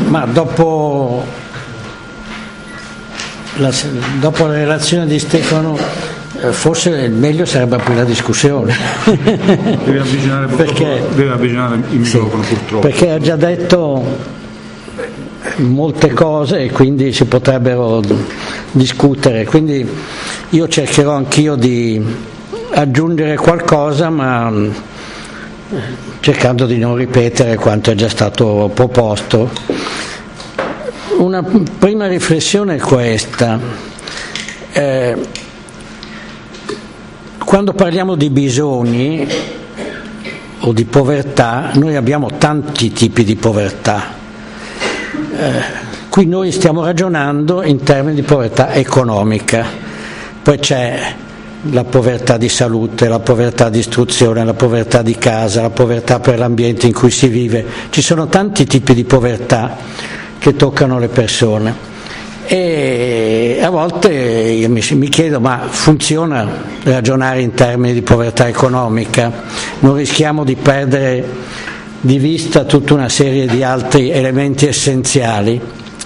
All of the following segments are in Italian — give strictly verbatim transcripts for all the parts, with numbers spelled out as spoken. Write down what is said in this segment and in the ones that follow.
Ma dopo la, dopo la relazione di Stefano, eh, forse meglio sarebbe aprire la discussione. Deve avvicinare, perché, deve avvicinare il microfono, sì, purtroppo. Perché ha già detto molte cose e quindi si potrebbero discutere. Quindi io cercherò anch'io di aggiungere qualcosa, ma cercando di non ripetere quanto è già stato proposto. Una prima riflessione è questa: eh, quando parliamo di bisogni o di povertà, noi abbiamo tanti tipi di povertà. Eh, qui noi stiamo ragionando in termini di povertà economica, poi c'è la povertà di salute, la povertà di istruzione, la povertà di casa, la povertà per l'ambiente in cui si vive. Ci sono tanti tipi di povertà che toccano le persone e a volte io mi, mi chiedo, ma funziona ragionare in termini di povertà economica? Non rischiamo di perdere di vista tutta una serie di altri elementi essenziali?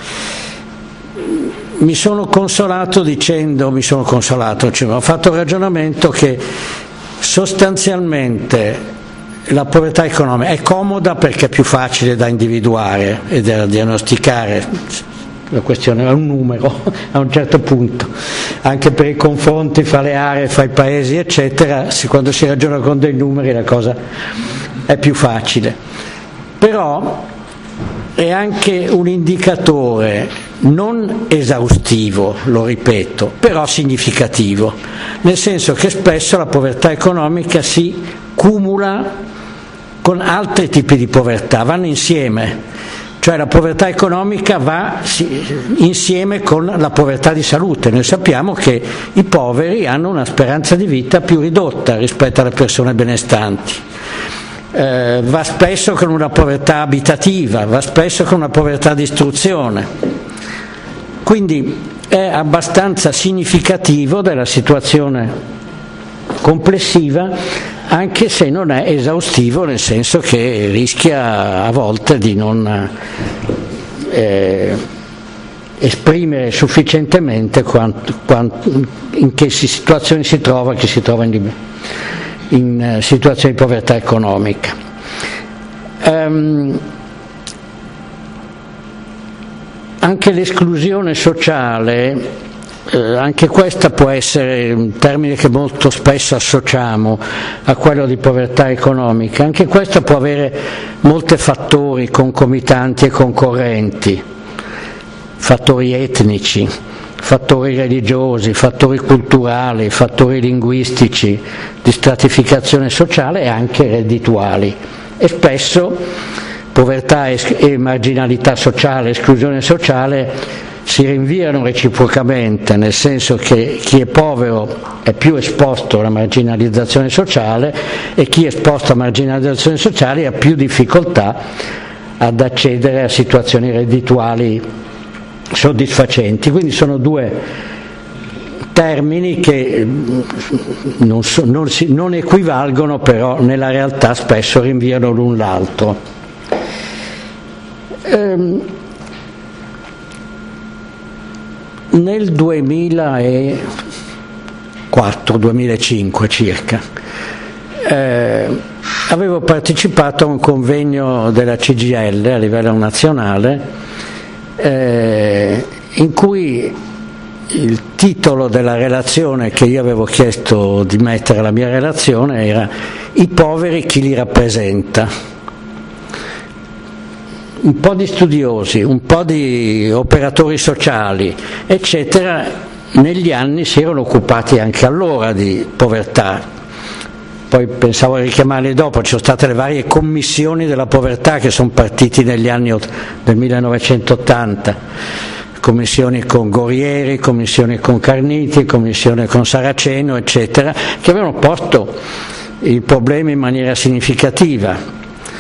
Mi sono consolato dicendo, mi sono consolato, cioè, ho fatto un ragionamento che sostanzialmente la povertà economica è comoda perché è più facile da individuare e da diagnosticare. La questione è un numero a un certo punto, anche per i confronti fra le aree, fra i paesi eccetera, quando si ragiona con dei numeri la cosa è più facile. Però è anche un indicatore non esaustivo, lo ripeto, però significativo, nel senso che spesso la povertà economica si cumula con altri tipi di povertà, vanno insieme, cioè la povertà economica va insieme con la povertà di salute. Noi sappiamo che i poveri hanno una speranza di vita più ridotta rispetto alle persone benestanti. Eh, va spesso con una povertà abitativa, va spesso con una povertà di istruzione. Quindi è abbastanza significativo della situazione complessiva, anche se non è esaustivo, nel senso che rischia a volte di non eh, esprimere sufficientemente quanto, quanto, in che situazioni si trova, chi si trova in, in situazioni di povertà economica. Um, Anche l'esclusione sociale, eh, anche questa può essere un termine che molto spesso associamo a quello di povertà economica, anche questa può avere molti fattori concomitanti e concorrenti, fattori etnici, fattori religiosi, fattori culturali, fattori linguistici, di stratificazione sociale e anche reddituali, e spesso povertà e marginalità sociale, esclusione sociale si rinviano reciprocamente, nel senso che chi è povero è più esposto alla marginalizzazione sociale e chi è esposto alla marginalizzazione sociale ha più difficoltà ad accedere a situazioni reddituali soddisfacenti. Quindi sono due termini che non, so, non, si, non equivalgono, però nella realtà spesso rinviano l'un l'altro. Nel duemilaquattro duemilacinque circa eh, avevo partecipato a un convegno della C G I L a livello nazionale eh, in cui il titolo della relazione che io avevo chiesto di mettere alla mia relazione era "I poveri, chi li rappresenta?". Un po' di studiosi, un po' di operatori sociali, eccetera, negli anni si erano occupati anche allora di povertà. Poi pensavo a richiamarli dopo, ci sono state le varie commissioni della povertà che sono partiti negli anni del millenovecentottanta, commissioni con Gorieri, commissioni con Carniti, commissioni con Saraceno, eccetera, che avevano posto il problema in maniera significativa.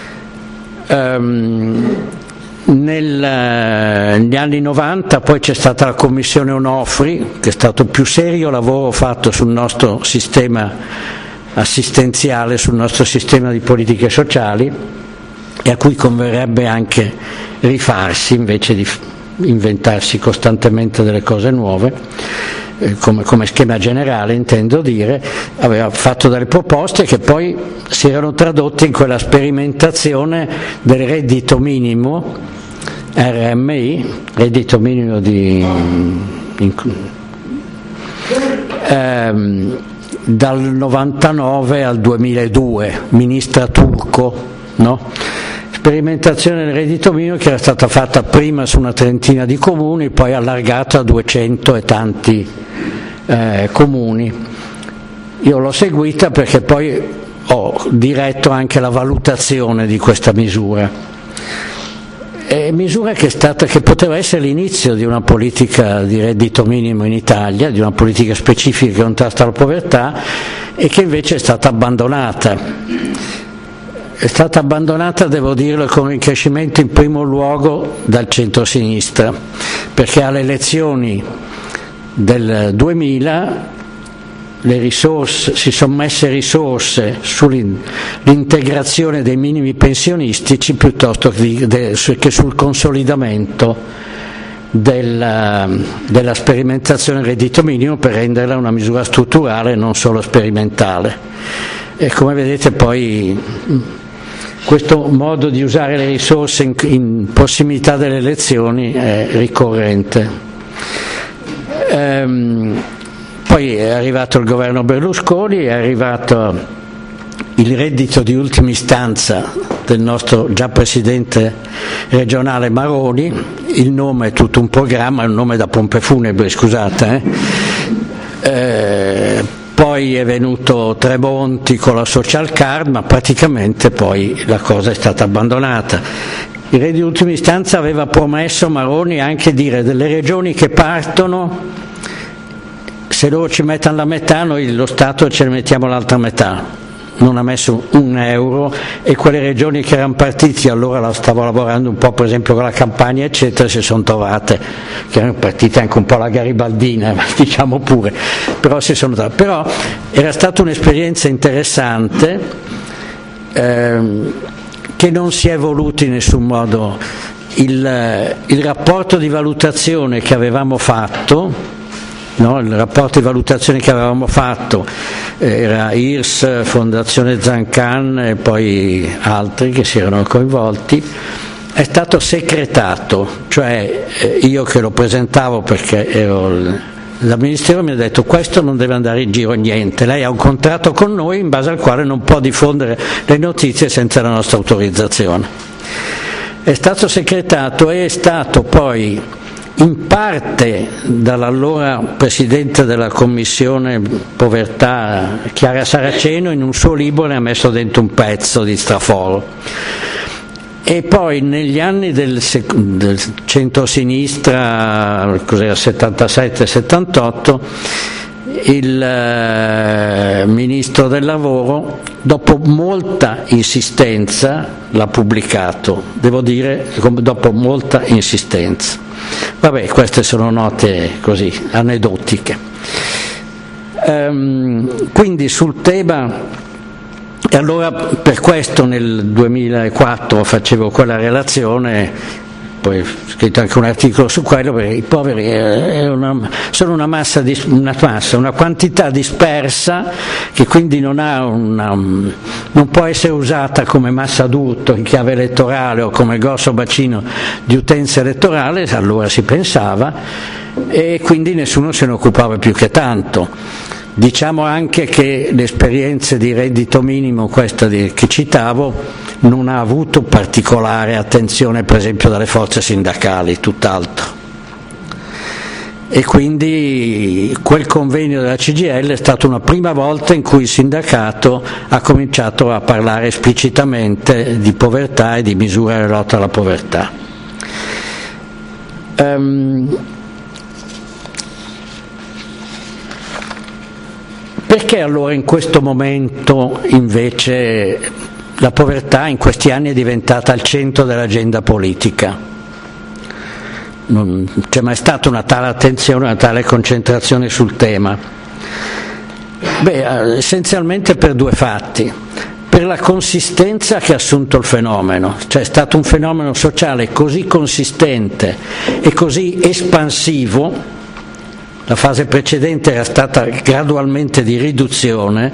Um, nel, negli anni novanta poi c'è stata la commissione Onofri, che è stato il più serio lavoro fatto sul nostro sistema assistenziale, sul nostro sistema di politiche sociali, e a cui converrebbe anche rifarsi invece di inventarsi costantemente delle cose nuove, eh, come, come schema generale intendo dire. Aveva fatto delle proposte che poi si erano tradotte in quella sperimentazione del reddito minimo, R M I, reddito minimo di in, ehm, dal novantanove al duemiladue, ministra Turco, no? Sperimentazione del reddito minimo che era stata fatta prima su una trentina di comuni, poi allargata a duecento e tanti eh, comuni. Io l'ho seguita perché poi ho diretto anche la valutazione di questa misura. È misura che è stata, che poteva essere l'inizio di una politica di reddito minimo in Italia, di una politica specifica che contrasta la povertà, e che invece è stata abbandonata. È stata abbandonata, devo dirlo, con un crescimento in primo luogo dal centro-sinistra, perché alle elezioni del duemila le risorse, si sono messe risorse sull'integrazione dei minimi pensionistici piuttosto che sul consolidamento della, della sperimentazione del reddito minimo, per renderla una misura strutturale e non solo sperimentale. E come vedete poi questo modo di usare le risorse in, in prossimità delle elezioni è ricorrente. Ehm, poi è arrivato il governo Berlusconi, è arrivato il reddito di ultima istanza del nostro già presidente regionale Maroni, il nome è tutto un programma, è un nome da pompe funebri, scusate. Eh. Eh, Poi è venuto Tremonti con la social card, ma praticamente poi la cosa è stata abbandonata. Il re di ultima istanza aveva promesso Maroni anche dire delle regioni che partono, se loro ci mettono la metà, noi lo Stato ce ne mettiamo l'altra metà. Non ha messo un euro, e quelle regioni che erano partite, allora la stavo lavorando un po' per esempio con la Campania eccetera, si sono trovate, che erano partite anche un po' la garibaldina, diciamo pure, però si sono trovate. Però era stata un'esperienza interessante, ehm, che non si è evoluto in nessun modo. Il, il rapporto di valutazione che avevamo fatto, No, il rapporto di valutazione che avevamo fatto era I R S, Fondazione Zancan e poi altri che si erano coinvolti, è stato secretato, cioè io che lo presentavo perché ero il Ministero mi ha detto questo non deve andare in giro niente, lei ha un contratto con noi in base al quale non può diffondere le notizie senza la nostra autorizzazione. È stato secretato e è stato poi in parte dall'allora Presidente della Commissione Povertà Chiara Saraceno, in un suo libro ne ha messo dentro un pezzo di straforo. E poi negli anni del, del centro-sinistra, cos'era, settantasette settantotto, il eh, Ministro del Lavoro, dopo molta insistenza, l'ha pubblicato, devo dire, dopo molta insistenza. Vabbè, queste sono note così, aneddotiche. Ehm, quindi sul tema, e allora per questo nel duemilaquattro facevo quella relazione, poi ho scritto anche un articolo su quello, perché i poveri è una, sono una massa, di, una massa, una quantità dispersa che quindi non, ha una, non può essere usata come massa d'urto in chiave elettorale o come grosso bacino di utenza elettorale, allora si pensava, e quindi nessuno se ne occupava più che tanto. Diciamo anche che le esperienze di reddito minimo, questa di, che citavo, non ha avuto particolare attenzione per esempio dalle forze sindacali, tutt'altro. E quindi quel convegno della C G I L è stata una prima volta in cui il sindacato ha cominciato a parlare esplicitamente di povertà e di misure di lotta alla povertà. Um, Perché allora in questo momento invece la povertà in questi anni è diventata al centro dell'agenda politica? Non c'è mai stata una tale attenzione, una tale concentrazione sul tema? Beh, essenzialmente per due fatti. per la consistenza che ha assunto il fenomeno, cioè è stato un fenomeno sociale così consistente e così espansivo. La fase precedente era stata gradualmente di riduzione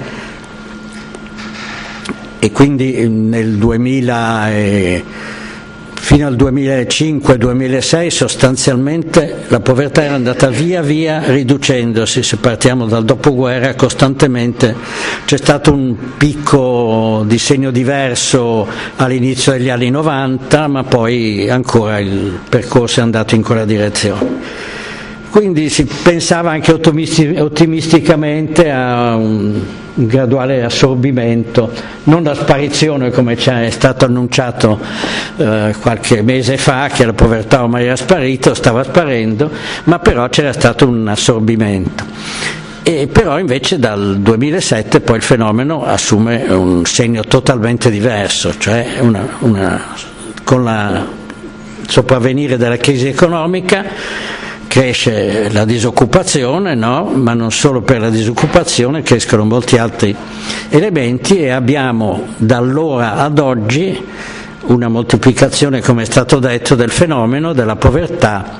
e quindi nel duemila e fino al duemilacinque duemilasei sostanzialmente la povertà era andata via via riducendosi. Se partiamo dal dopoguerra, costantemente c'è stato un picco di segno diverso all'inizio degli anni novanta, ma poi ancora il percorso è andato in quella direzione. Quindi si pensava anche ottimisticamente a un un graduale assorbimento, non la sparizione come ci è stato annunciato eh, qualche mese fa, che la povertà ormai era sparita, stava sparendo, ma però c'era stato un assorbimento. E però invece dal duemilasette poi il fenomeno assume un segno totalmente diverso, cioè una, una, con la sopravvenire della crisi economica cresce la disoccupazione, no? Ma non solo per la disoccupazione, crescono molti altri elementi e abbiamo da allora ad oggi una moltiplicazione, come è stato detto, del fenomeno della povertà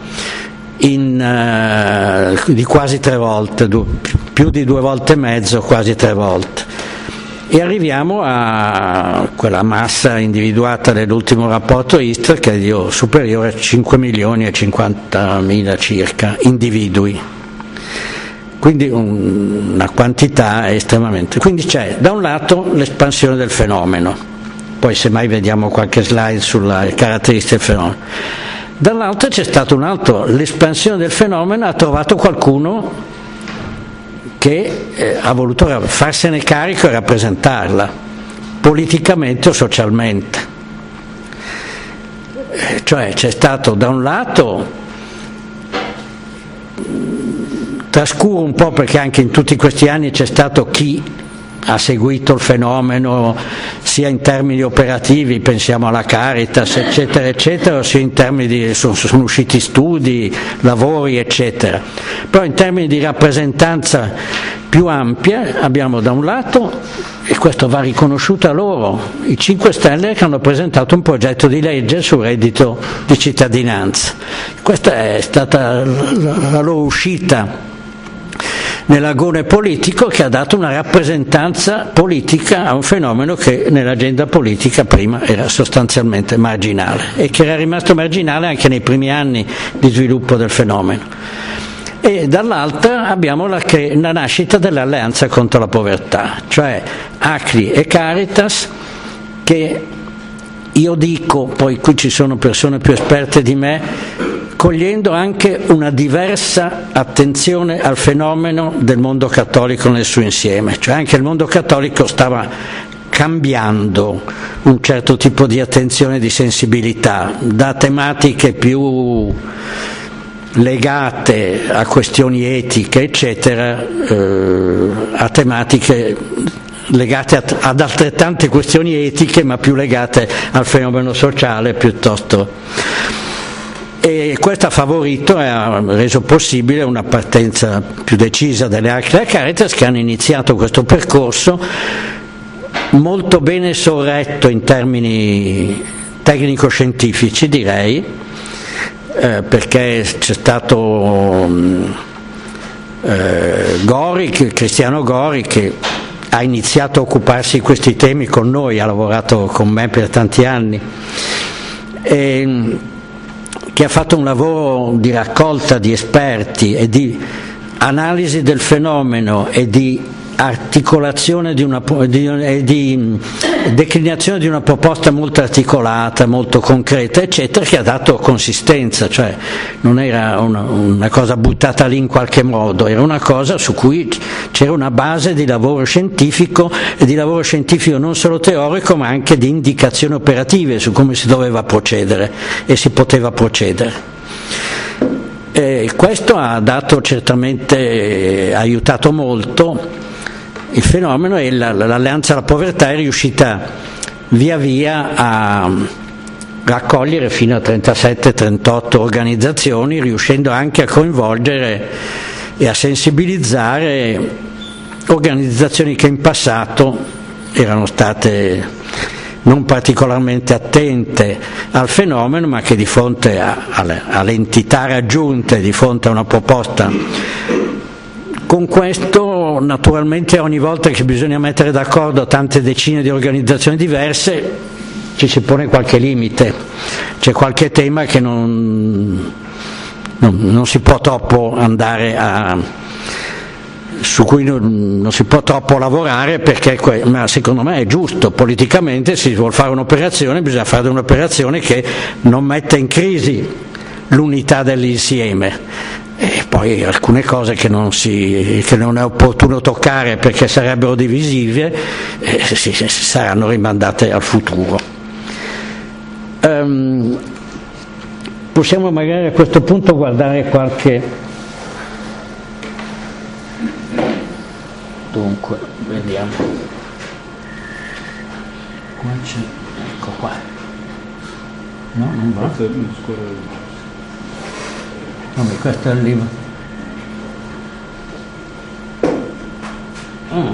in, uh, di quasi tre volte, du- più di due volte e mezzo, quasi tre volte. E arriviamo a quella massa individuata nell'ultimo rapporto Istat che è di superiore a cinque milioni e cinquantamila circa individui, quindi un, una quantità estremamente. Quindi c'è da un lato l'espansione del fenomeno, poi semmai vediamo qualche slide sulle caratteristiche del fenomeno, dall'altro c'è stato un altro, l'espansione del fenomeno ha trovato qualcuno che eh, ha voluto farsene carico e rappresentarla politicamente o socialmente. Eh, cioè c'è stato da un lato, trascuro un po' perché anche in tutti questi anni c'è stato chi ha seguito il fenomeno sia in termini operativi, pensiamo alla Caritas eccetera eccetera, sia in termini di, sono, sono usciti studi, lavori eccetera, però in termini di rappresentanza più ampia abbiamo da un lato, e questo va riconosciuto a loro, i cinque Stelle che hanno presentato un progetto di legge sul reddito di cittadinanza. Questa è stata la loro uscita nell'agone politico che ha dato una rappresentanza politica a un fenomeno che nell'agenda politica prima era sostanzialmente marginale e che era rimasto marginale anche nei primi anni di sviluppo del fenomeno. E dall'altra abbiamo la, la nascita dell'alleanza contro la povertà, cioè Acri e Caritas, che io dico, poi qui ci sono persone più esperte di me, cogliendo anche una diversa attenzione al fenomeno del mondo cattolico nel suo insieme, cioè anche il mondo cattolico stava cambiando un certo tipo di attenzione e di sensibilità, da tematiche più legate a questioni etiche eccetera, eh, a tematiche legate ad altrettante questioni etiche ma più legate al fenomeno sociale piuttosto. E questo ha favorito e ha reso possibile una partenza più decisa delle Acri e Caritas, che hanno iniziato questo percorso molto bene sorretto in termini tecnico-scientifici, direi, eh, perché c'è stato eh, Gori, Cristiano Gori, che ha iniziato a occuparsi di questi temi con noi, ha lavorato con me per tanti anni, e che ha fatto un lavoro di raccolta di esperti e di analisi del fenomeno e di articolazione di una di, di declinazione di una proposta molto articolata, molto concreta eccetera, che ha dato consistenza, cioè non era una, una cosa buttata lì in qualche modo, era una cosa su cui c'era una base di lavoro scientifico e di lavoro scientifico non solo teorico ma anche di indicazioni operative su come si doveva procedere e si poteva procedere. E questo ha dato certamente, ha aiutato molto il fenomeno, e l'alleanza alla povertà è riuscita via via a raccogliere fino a trentasette trentotto organizzazioni, riuscendo anche a coinvolgere e a sensibilizzare organizzazioni che in passato erano state non particolarmente attente al fenomeno, ma che di fronte a, alle, alle entità raggiunte, di fronte a una proposta con questo, naturalmente ogni volta che bisogna mettere d'accordo tante decine di organizzazioni diverse ci si pone qualche limite, c'è qualche tema che non, non, non si può troppo andare a, su cui non, non si può troppo lavorare, perché ma secondo me è giusto, politicamente se si vuole fare un'operazione bisogna fare un'operazione che non metta in crisi l'unità dell'insieme. E poi alcune cose che non, si, che non è opportuno toccare perché sarebbero divisive eh, si, si saranno rimandate al futuro. Um, possiamo magari a questo punto guardare qualche... Dunque, vediamo. Qua c'è, ecco qua. No, non va. Vabbè, questo è il libro. Ah.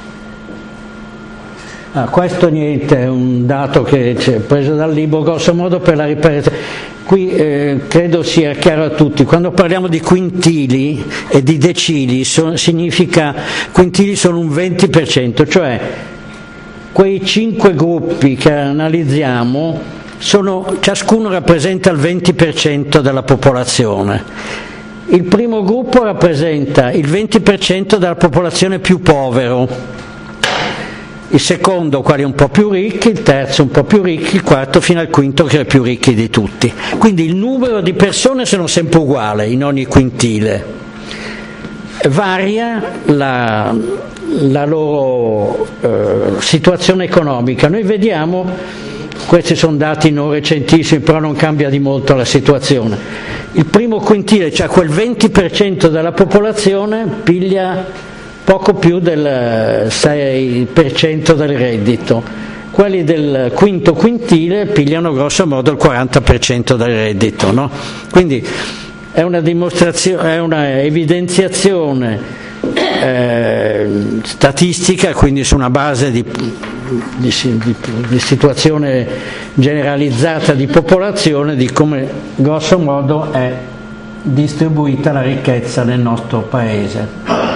Ah, questo niente, è un dato che c'è preso dal libro, grosso modo per la riparazione. Qui eh, credo sia chiaro a tutti, quando parliamo di quintili e di decili, so, significa quintili sono un venti per cento, cioè quei cinque gruppi che analizziamo sono, ciascuno rappresenta il venti per cento della popolazione. Il primo gruppo rappresenta il venti per cento della popolazione più povero, il secondo quelli un po' più ricchi, il terzo un po' più ricchi, il quarto fino al quinto che è più ricchi di tutti. Quindi il numero di persone sono sempre uguale in ogni quintile, varia la, la loro eh, situazione economica. Noi vediamo, questi sono dati non recentissimi, però non cambia di molto la situazione. Il primo quintile, cioè quel venti per cento della popolazione, piglia poco più del sei per cento del reddito. Quelli del quinto quintile pigliano grosso modo il quaranta per cento del reddito, no? Quindi è una dimostrazione, è una evidenziazione eh, statistica, quindi su una base di Di, di, di situazione generalizzata di popolazione, di come grosso modo è distribuita la ricchezza nel nostro paese.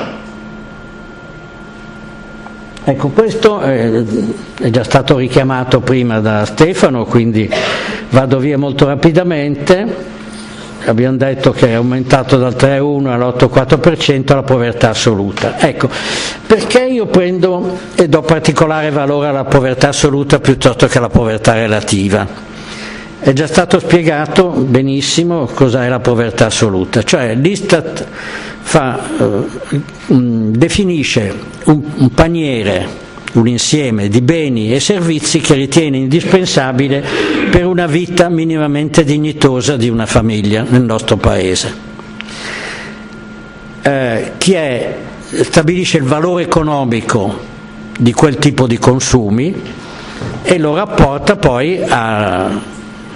Ecco, questo è, è già stato richiamato prima da Stefano, quindi vado via molto rapidamente. Abbiamo detto che è aumentato dal tre virgola uno all'otto virgola quattro per cento la povertà assoluta. Ecco, perché io prendo e do particolare valore alla povertà assoluta piuttosto che alla povertà relativa? È già stato spiegato benissimo cos'è la povertà assoluta, cioè l'Istat fa, eh, definisce un, un paniere, un insieme di beni e servizi che ritiene indispensabile per una vita minimamente dignitosa di una famiglia nel nostro paese. Eh, chi è, stabilisce il valore economico di quel tipo di consumi e lo rapporta poi a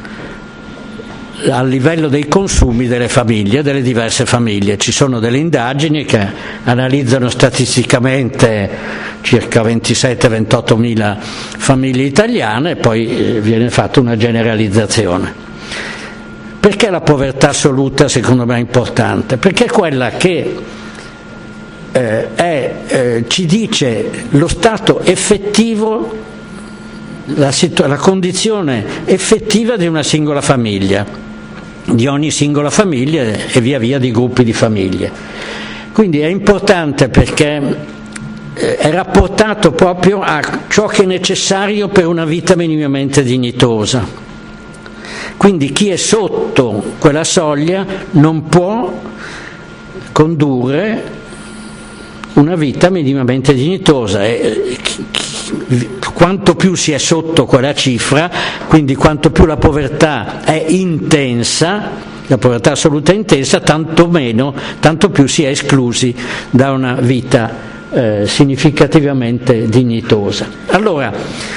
al livello dei consumi delle famiglie, delle diverse famiglie. Ci sono delle indagini che analizzano statisticamente circa ventisette ventotto mila famiglie italiane e poi viene fatta una generalizzazione. Perché la povertà assoluta secondo me è importante? Perché è quella che eh, è, eh, ci dice lo stato effettivo, la, situ- la condizione effettiva di una singola famiglia, di ogni singola famiglia e via via di gruppi di famiglie. Quindi è importante perché è rapportato proprio a ciò che è necessario per una vita minimamente dignitosa. Quindi chi è sotto quella soglia non può condurre una vita minimamente dignitosa e quanto più si è sotto quella cifra, quindi quanto più la povertà è intensa, la povertà assoluta è intensa, tanto meno, tanto più si è esclusi da una vita eh, significativamente dignitosa. Allora,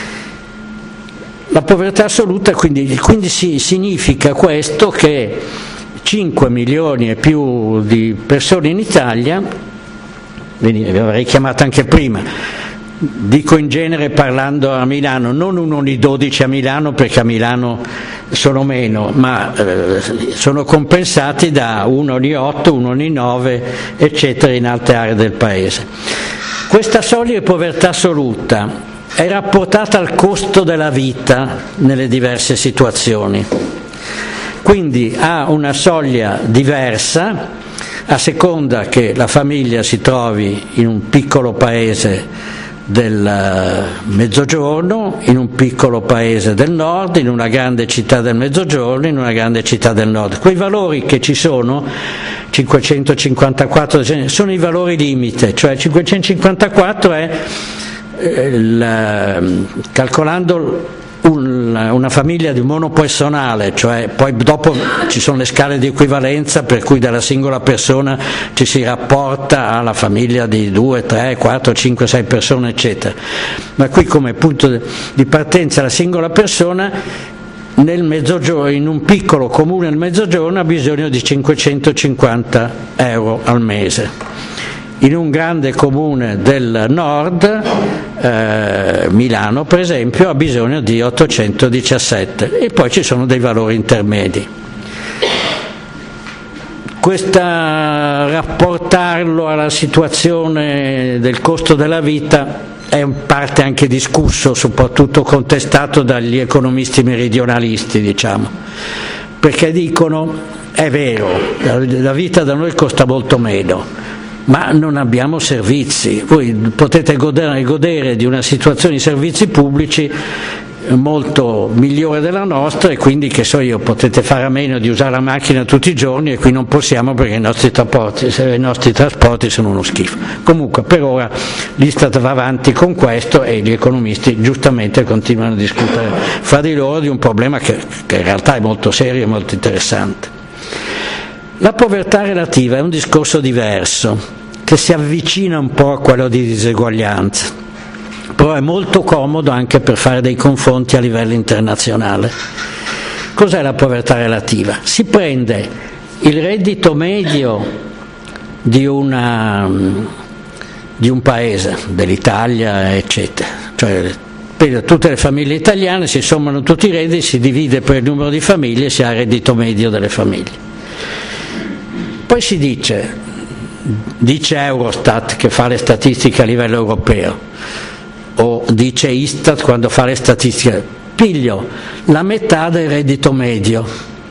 la povertà assoluta quindi, quindi si, significa questo, che cinque milioni e più di persone in Italia, vi avrei chiamato anche prima, dico in genere parlando a Milano, non uno ogni dodici a Milano, perché a Milano sono meno, ma eh, sono compensati da uno ogni otto, uno ogni nove, eccetera, in altre aree del paese. Questa soglia di povertà assoluta è rapportata al costo della vita nelle diverse situazioni, quindi ha una soglia diversa a seconda che la famiglia si trovi in un piccolo paese del mezzogiorno, in un piccolo paese del nord, in una grande città del mezzogiorno, in una grande città del nord. Quei valori che ci sono, cinquecentocinquantaquattro, sono i valori limite, cioè cinquecentocinquantaquattro è eh, il, calcolando un, una famiglia di monopersonale, cioè poi dopo ci sono le scale di equivalenza per cui dalla singola persona ci si rapporta alla famiglia di due, tre, quattro, cinque, sei persone, eccetera. Ma qui come punto di partenza la singola persona nel mezzogiorno, in un piccolo comune nel mezzogiorno, ha bisogno di cinquecentocinquanta euro al mese. In un grande comune del nord, eh, Milano per esempio, ha bisogno di ottocentodiciassette, e poi ci sono dei valori intermedi. Questa, rapportarlo alla situazione del costo della vita è in parte anche discusso, soprattutto contestato dagli economisti meridionalisti, diciamo, perché dicono: è vero, la vita da noi costa molto meno, ma non abbiamo servizi. Voi potete godere, godere di una situazione di servizi pubblici molto migliore della nostra, e quindi, che so io, potete fare a meno di usare la macchina tutti i giorni, e qui non possiamo perché i nostri trasporti, i nostri trasporti sono uno schifo. Comunque per ora l'Istat va avanti con questo e gli economisti giustamente continuano a discutere fra di loro di un problema che, che in realtà è molto serio e molto interessante. La povertà relativa è un discorso diverso, che si avvicina un po' a quello di diseguaglianza, però è molto comodo anche per fare dei confronti a livello internazionale. Cos'è la povertà relativa? Si prende il reddito medio di, una, di un paese, dell'Italia, eccetera, cioè per tutte le famiglie italiane si sommano tutti i redditi, si divide per il numero di famiglie e si ha il reddito medio delle famiglie. Poi si dice, dice Eurostat che fa le statistiche a livello europeo, o dice Istat quando fa le statistiche, piglio la metà del reddito medio,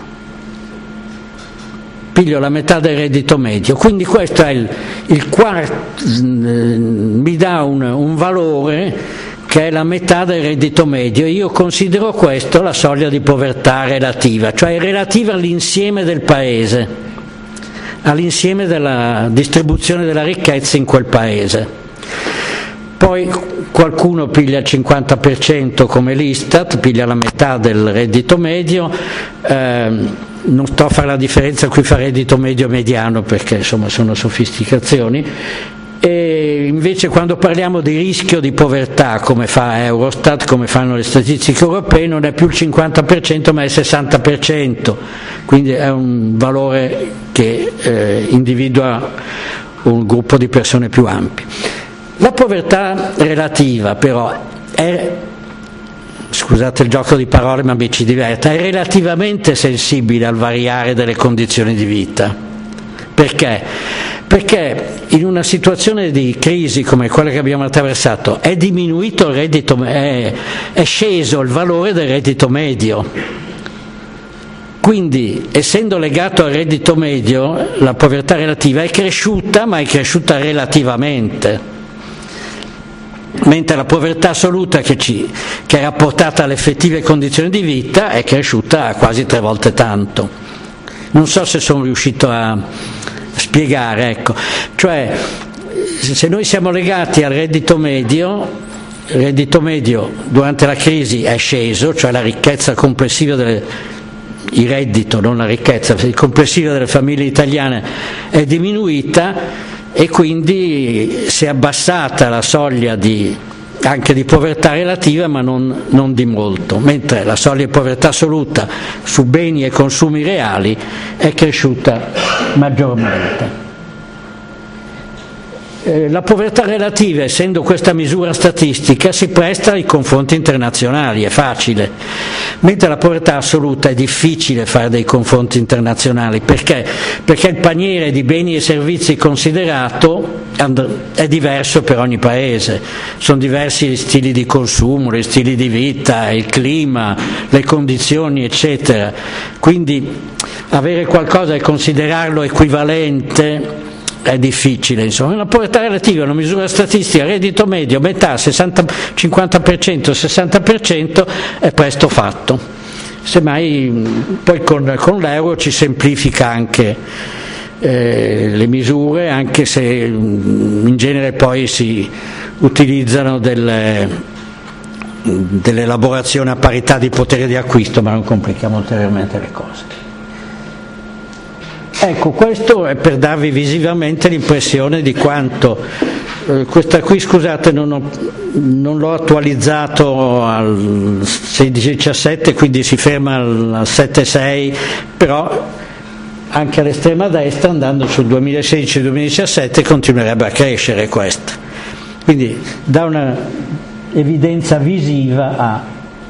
piglio la metà del reddito medio, quindi questo è il, il quarto, mi dà un, un valore che è la metà del reddito medio. Io considero questo la soglia di povertà relativa, cioè relativa all'insieme del paese, all'insieme della distribuzione della ricchezza in quel paese. Poi qualcuno piglia il cinquanta per cento come l'Istat, piglia la metà del reddito medio, eh, non sto a fare la differenza qui fra reddito medio e mediano perché insomma sono sofisticazioni, e invece quando parliamo di rischio di povertà, come fa Eurostat, come fanno le statistiche europee, non è più il cinquanta per cento ma è il sessanta per cento, quindi è un valore che eh, individua un gruppo di persone più ampio. La povertà relativa però è, scusate il gioco di parole ma mi ci diverte, è relativamente sensibile al variare delle condizioni di vita. Perché? Perché in una situazione di crisi come quella che abbiamo attraversato è diminuito il reddito, è, è sceso il valore del reddito medio. Quindi, essendo legato al reddito medio, la povertà relativa è cresciuta, ma è cresciuta relativamente. Mentre la povertà assoluta che, ci, che è rapportata alle effettive condizioni di vita è cresciuta quasi tre volte tanto. Non so se sono riuscito a spiegare, ecco. Cioè, se noi siamo legati al reddito medio, il reddito medio durante la crisi è sceso, cioè la ricchezza complessiva delle il reddito, non la ricchezza, il complessivo delle famiglie italiane è diminuita, e quindi si è abbassata la soglia di, anche di povertà relativa, ma non, non di molto, mentre la soglia di povertà assoluta su beni e consumi reali è cresciuta maggiormente. Eh, la povertà relativa, essendo questa misura statistica, si presta ai confronti internazionali, è facile, mentre la povertà assoluta è difficile fare dei confronti internazionali. Perché? Perché il paniere di beni e servizi considerato è diverso per ogni paese, sono diversi gli stili di consumo, gli stili di vita, il clima, le condizioni eccetera, quindi avere qualcosa e considerarlo equivalente è difficile. Insomma, una povertà relativa è una misura statistica, reddito medio, metà, sessanta, cinquanta per cento, sessanta per cento, è presto fatto. Semmai poi con, con l'euro ci semplifica anche eh, le misure, anche se in genere poi si utilizzano delle, dell'elaborazione a parità di potere di acquisto, ma non complichiamo ulteriormente le cose. Ecco, questo è per darvi visivamente l'impressione di quanto, eh, questa qui scusate non, ho, non l'ho attualizzato al sedici diciassette, quindi si ferma al sette sei, però anche all'estrema destra andando sul duemilasedici duemiladiciassette continuerebbe a crescere questa, quindi dà una evidenza visiva a...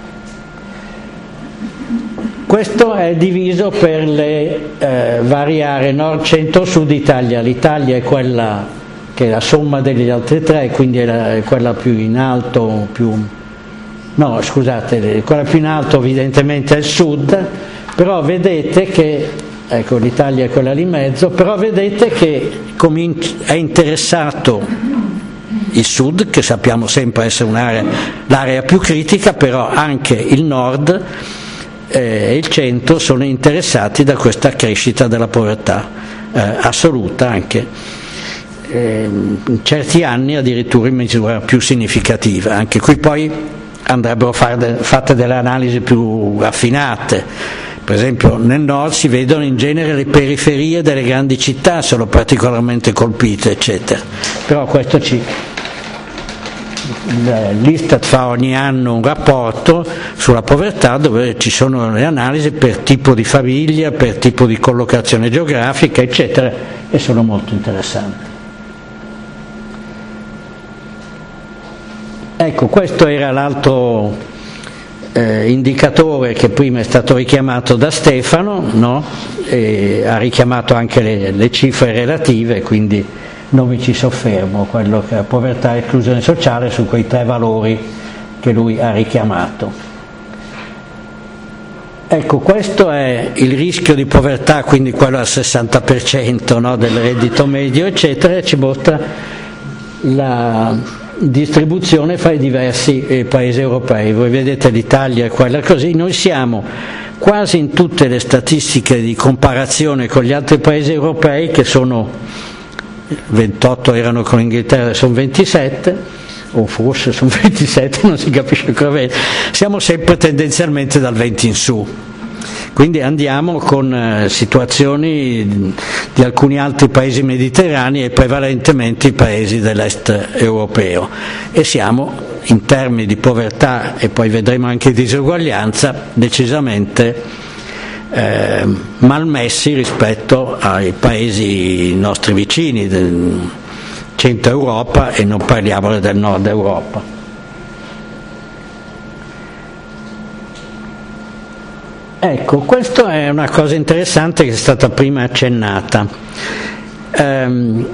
Questo è diviso per le eh, varie aree nord, centro, sud Italia. L'Italia è quella che è la somma degli altri tre, quindi è, la, è quella più in alto, più, no scusate, quella più in alto evidentemente è il sud, però vedete che, ecco l'Italia è quella lì in mezzo, però vedete che è interessato il sud, che sappiamo sempre essere un'area, l'area più critica, però anche il nord e il centro sono interessati da questa crescita della povertà eh, assoluta, anche eh, in certi anni addirittura in misura più significativa. Anche qui poi andrebbero fare, fatte delle analisi più raffinate. Per esempio nel nord si vedono in genere le periferie delle grandi città sono particolarmente colpite eccetera, però questo ci l'Istat fa ogni anno un rapporto sulla povertà dove ci sono le analisi per tipo di famiglia, per tipo di collocazione geografica eccetera, e sono molto interessanti. Ecco, questo era l'altro eh, indicatore che prima è stato richiamato da Stefano, no? E ha richiamato anche le, le cifre relative, quindi non mi ci soffermo, quello che è povertà e esclusione sociale, su quei tre valori che lui ha richiamato. Ecco, questo è il rischio di povertà, quindi quello al sessanta per cento, no, del reddito medio, eccetera, e ci mostra la distribuzione fra i diversi eh, paesi europei. Voi vedete l'Italia è quella così, noi siamo quasi in tutte le statistiche di comparazione con gli altri paesi europei, che sono ventotto erano con l'Inghilterra, sono ventisette, o forse sono ventisette, non si capisce ancora bene, siamo sempre tendenzialmente dal venti in su, quindi andiamo con eh, situazioni di alcuni altri paesi mediterranei e prevalentemente i paesi dell'est europeo, e siamo in termini di povertà e poi vedremo anche di disuguaglianza decisamente Eh, malmessi rispetto ai paesi nostri vicini del centro Europa, e non parliamo del nord Europa. Ecco, questa è una cosa interessante che è stata prima accennata. ehm,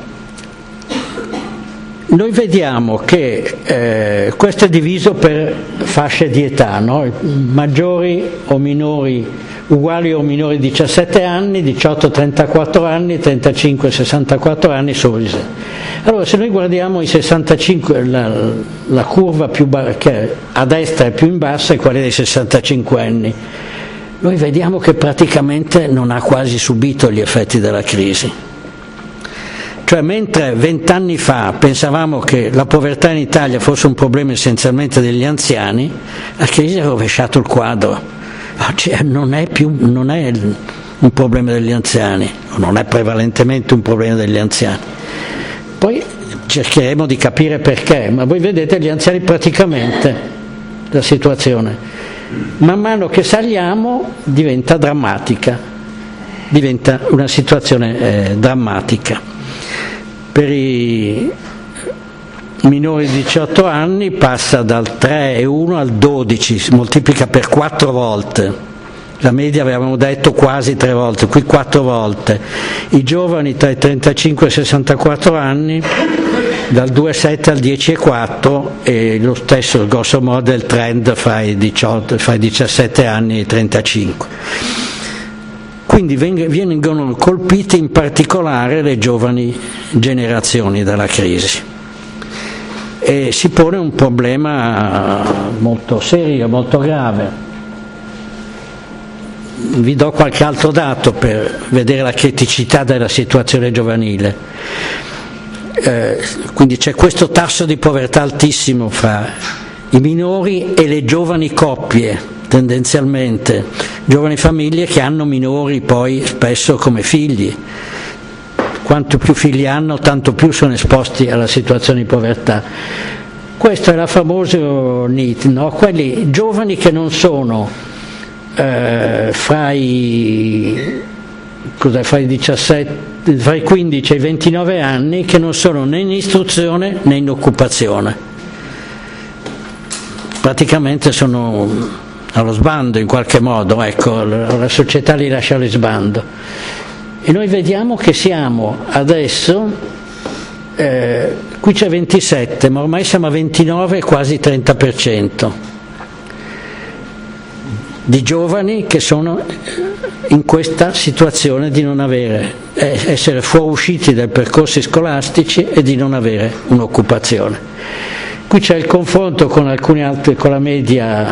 Noi vediamo che eh, questo è diviso per fasce di età, no? Maggiori o minori, uguali o minori di diciassette anni, diciotto trentaquattro anni, trentacinque sessantaquattro anni solo. Allora, se noi guardiamo i sessantacinque, la, la curva più ba- che a destra è più in basso è quella dei sessantacinque anni, noi vediamo che praticamente non ha quasi subito gli effetti della crisi. Cioè, mentre vent'anni fa pensavamo che la povertà in Italia fosse un problema essenzialmente degli anziani, la crisi ha rovesciato il quadro. Oggi non è più non è un problema degli anziani, non è prevalentemente un problema degli anziani. Poi cercheremo di capire perché, ma voi vedete gli anziani praticamente la situazione, man mano che saliamo diventa drammatica, diventa una situazione eh, drammatica. Per i minori di diciotto anni passa dal tre virgola uno al dodici, si moltiplica per quattro volte. La media avevamo detto quasi tre volte, qui quattro volte. I giovani tra i trentacinque e i sessantaquattro anni dal due virgola sette al dieci virgola quattro, e lo stesso grosso modo il trend fra i, diciotto, fra i diciassette anni e i trentacinque. Quindi vengono colpite in particolare le giovani generazioni dalla crisi. E si pone un problema molto serio, molto grave. Vi do qualche altro dato per vedere la criticità della situazione giovanile. Eh, quindi c'è questo tasso di povertà altissimo fra i minori e le giovani coppie, tendenzialmente, giovani famiglie che hanno minori poi spesso come figli. Quanto più figli hanno, tanto più sono esposti alla situazione di povertà. Questo è la famosa N I T, no? Quelli giovani che non sono eh, fra, i, cos'è, fra, i diciassette, fra i quindici e i ventinove anni, che non sono né in istruzione né in occupazione. Praticamente sono allo sbando in qualche modo, ecco, la società li lascia allo sbando. E noi vediamo che siamo adesso, eh, qui c'è ventisette, ma ormai siamo a ventinove, quasi trenta per cento di giovani che sono in questa situazione di non avere, essere fuoriusciti dai percorsi scolastici e di non avere un'occupazione. Qui c'è il confronto con alcuni altri, con la media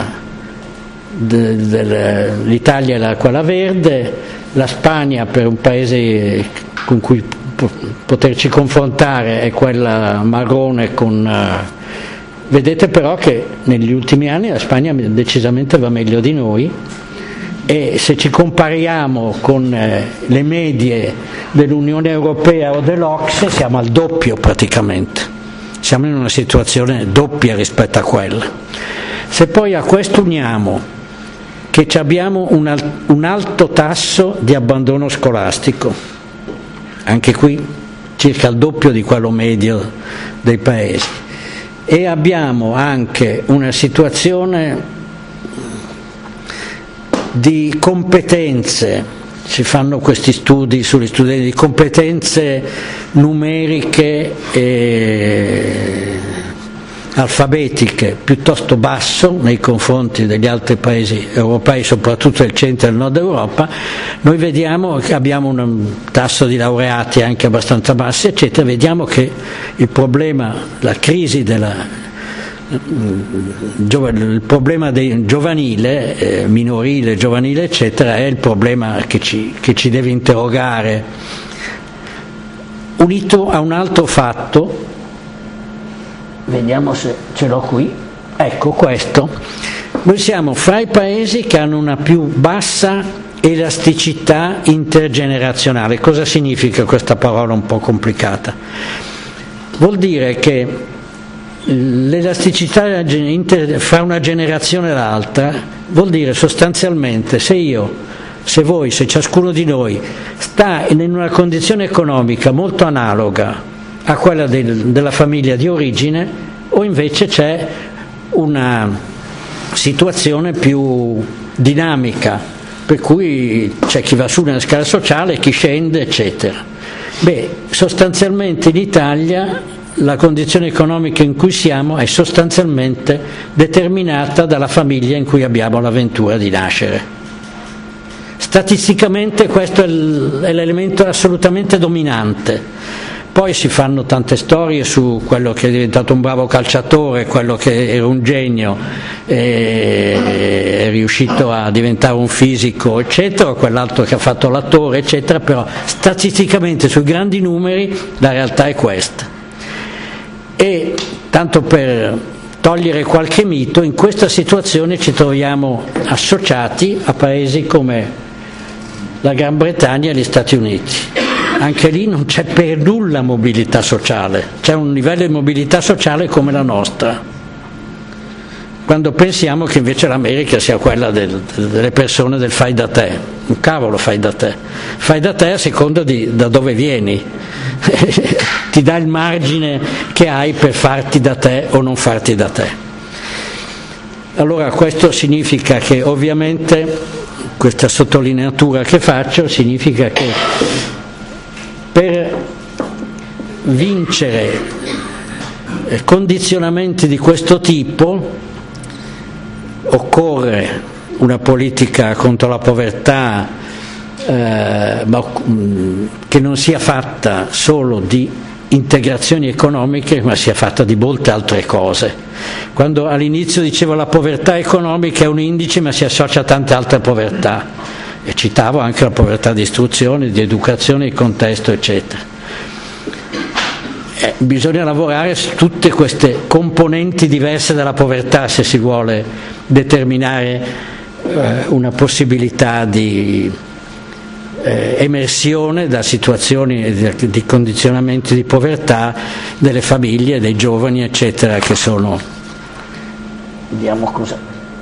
dell'Italia è la, quella verde, la Spagna per un paese con cui poterci confrontare è quella marrone con... Vedete però che negli ultimi anni la Spagna decisamente va meglio di noi, e se ci compariamo con le medie dell'Unione Europea o dell'O C S E siamo al doppio praticamente, siamo in una situazione doppia rispetto a quella. Se poi a questo uniamo che abbiamo un, al- un alto tasso di abbandono scolastico, anche qui circa il doppio di quello medio dei paesi, e abbiamo anche una situazione di competenze, si fanno questi studi sugli studenti, di competenze numeriche e alfabetiche piuttosto basso nei confronti degli altri paesi europei, soprattutto del centro e del nord Europa. Noi vediamo che abbiamo un tasso di laureati anche abbastanza bassi, eccetera. Vediamo che il problema, la crisi della il problema dei giovanile, eh, minorile, giovanile, eccetera, è il problema che ci, che ci deve interrogare, unito a un altro fatto. Vediamo se ce l'ho qui, ecco questo. Noi siamo fra i paesi che hanno una più bassa elasticità intergenerazionale. Cosa significa questa parola un po' complicata? Vuol dire che l'elasticità fra una generazione e l'altra vuol dire sostanzialmente se io, se voi, se ciascuno di noi sta in una condizione economica molto analoga a quella del, della famiglia di origine, o invece c'è una situazione più dinamica, per cui c'è chi va su nella scala sociale, chi scende, eccetera. Beh, sostanzialmente in Italia la condizione economica in cui siamo è sostanzialmente determinata dalla famiglia in cui abbiamo l'avventura di nascere. Statisticamente questo è l'elemento assolutamente dominante. Poi si fanno tante storie su quello che è diventato un bravo calciatore, quello che era un genio, è riuscito a diventare un fisico, eccetera, quell'altro che ha fatto l'attore, eccetera, però statisticamente sui grandi numeri la realtà è questa. E tanto per togliere qualche mito, in questa situazione ci troviamo associati a paesi come la Gran Bretagna e gli Stati Uniti. Anche lì non c'è per nulla mobilità sociale, c'è un livello di mobilità sociale come la nostra, quando pensiamo che invece l'America sia quella del, delle persone del fai da te. Un cavolo fai da te, fai da te a seconda di da dove vieni, ti dà il margine che hai per farti da te o non farti da te. Allora questo significa che ovviamente, questa sottolineatura che faccio, significa che per vincere condizionamenti di questo tipo occorre una politica contro la povertà eh, ma, che non sia fatta solo di integrazioni economiche, ma sia fatta di molte altre cose. Quando all'inizio dicevo la povertà economica è un indice, ma si associa a tante altre povertà, e citavo anche la povertà di istruzione, di educazione, di contesto, eccetera. Eh, bisogna lavorare su tutte queste componenti diverse della povertà se si vuole determinare eh, una possibilità di eh, emersione da situazioni di, di condizionamenti di povertà delle famiglie, dei giovani, eccetera, che sono, vediamo cosa.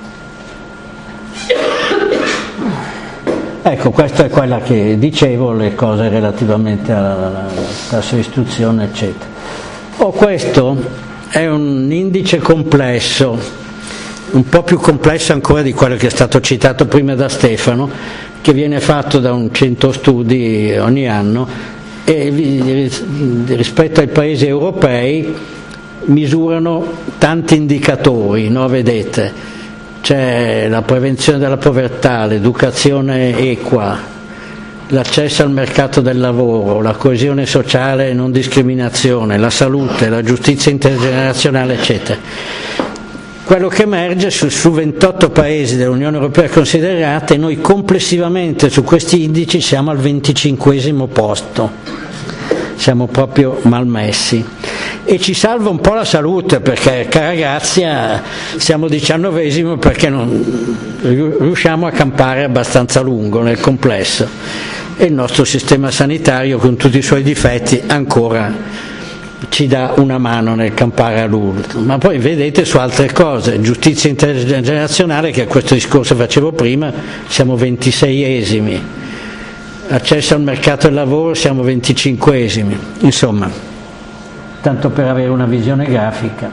Ecco, questa è quella che dicevo, le cose relativamente alla tasso di istruzione, eccetera. Oh, questo è un indice complesso, un po' più complesso ancora di quello che è stato citato prima da Stefano, che viene fatto da un centro studi ogni anno, e rispetto ai paesi europei misurano tanti indicatori, no? Vedete? C'è la prevenzione della povertà, l'educazione equa, l'accesso al mercato del lavoro, la coesione sociale e non discriminazione, la salute, la giustizia intergenerazionale, eccetera. Quello che emerge su, su ventotto paesi dell'Unione Europea considerate, noi complessivamente su questi indici siamo al venticinquesimo posto, siamo proprio malmessi. E ci salva un po' la salute, perché cara Grazia siamo diciannovesimo perché non riusciamo a campare abbastanza a lungo nel complesso, e il nostro sistema sanitario con tutti i suoi difetti ancora ci dà una mano nel campare a lungo. Ma poi vedete su altre cose, giustizia intergenerazionale, che a questo discorso facevo prima, siamo ventiseiesimi, accesso al mercato del lavoro siamo venticinquesimi, insomma, tanto per avere una visione grafica.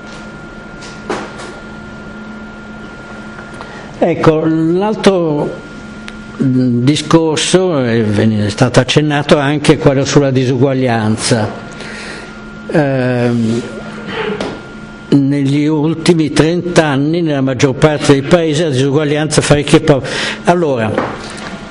Ecco, l'altro discorso è stato accennato anche quello sulla disuguaglianza. Eh, negli ultimi trent'anni nella maggior parte dei paesi la disuguaglianza fra ricchi e poveri. Allora,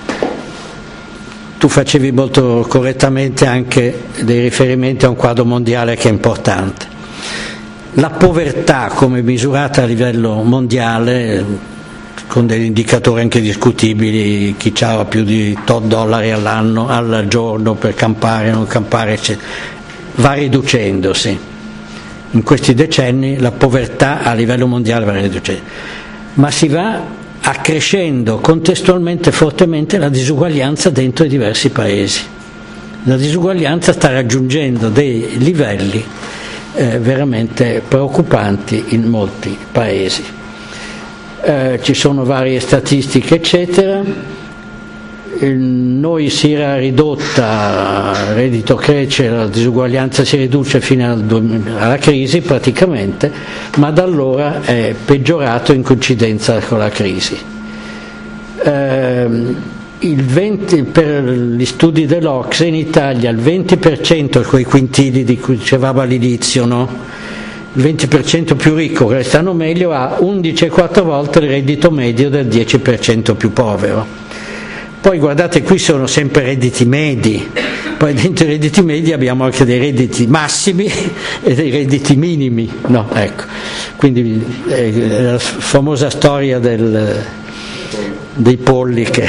tu facevi molto correttamente anche dei riferimenti a un quadro mondiale che è importante. La povertà, come misurata a livello mondiale, con degli indicatori anche discutibili, chi ha più di tot dollari all'anno, al giorno per campare, non campare, eccetera, va riducendosi. In questi decenni la povertà a livello mondiale va riducendo, ma si va accrescendo contestualmente fortemente la disuguaglianza dentro i diversi paesi. La disuguaglianza sta raggiungendo dei livelli eh, veramente preoccupanti in molti paesi. Eh, ci sono varie statistiche, eccetera. Noi si era ridotta, il reddito cresce, la disuguaglianza si riduce fino alla crisi praticamente, ma da allora è peggiorato in coincidenza con la crisi. Eh, il venti, per gli studi dell'O C S E in Italia il venti per cento, quei quintili di cui dicevamo all'inizio, no? Il venti per cento più ricco, che stanno meglio, ha undici virgola quattro volte il reddito medio del dieci per cento più povero. Poi guardate, qui sono sempre redditi medi, poi dentro i redditi medi abbiamo anche dei redditi massimi e dei redditi minimi, no? Ecco, quindi è la famosa storia del, dei polli che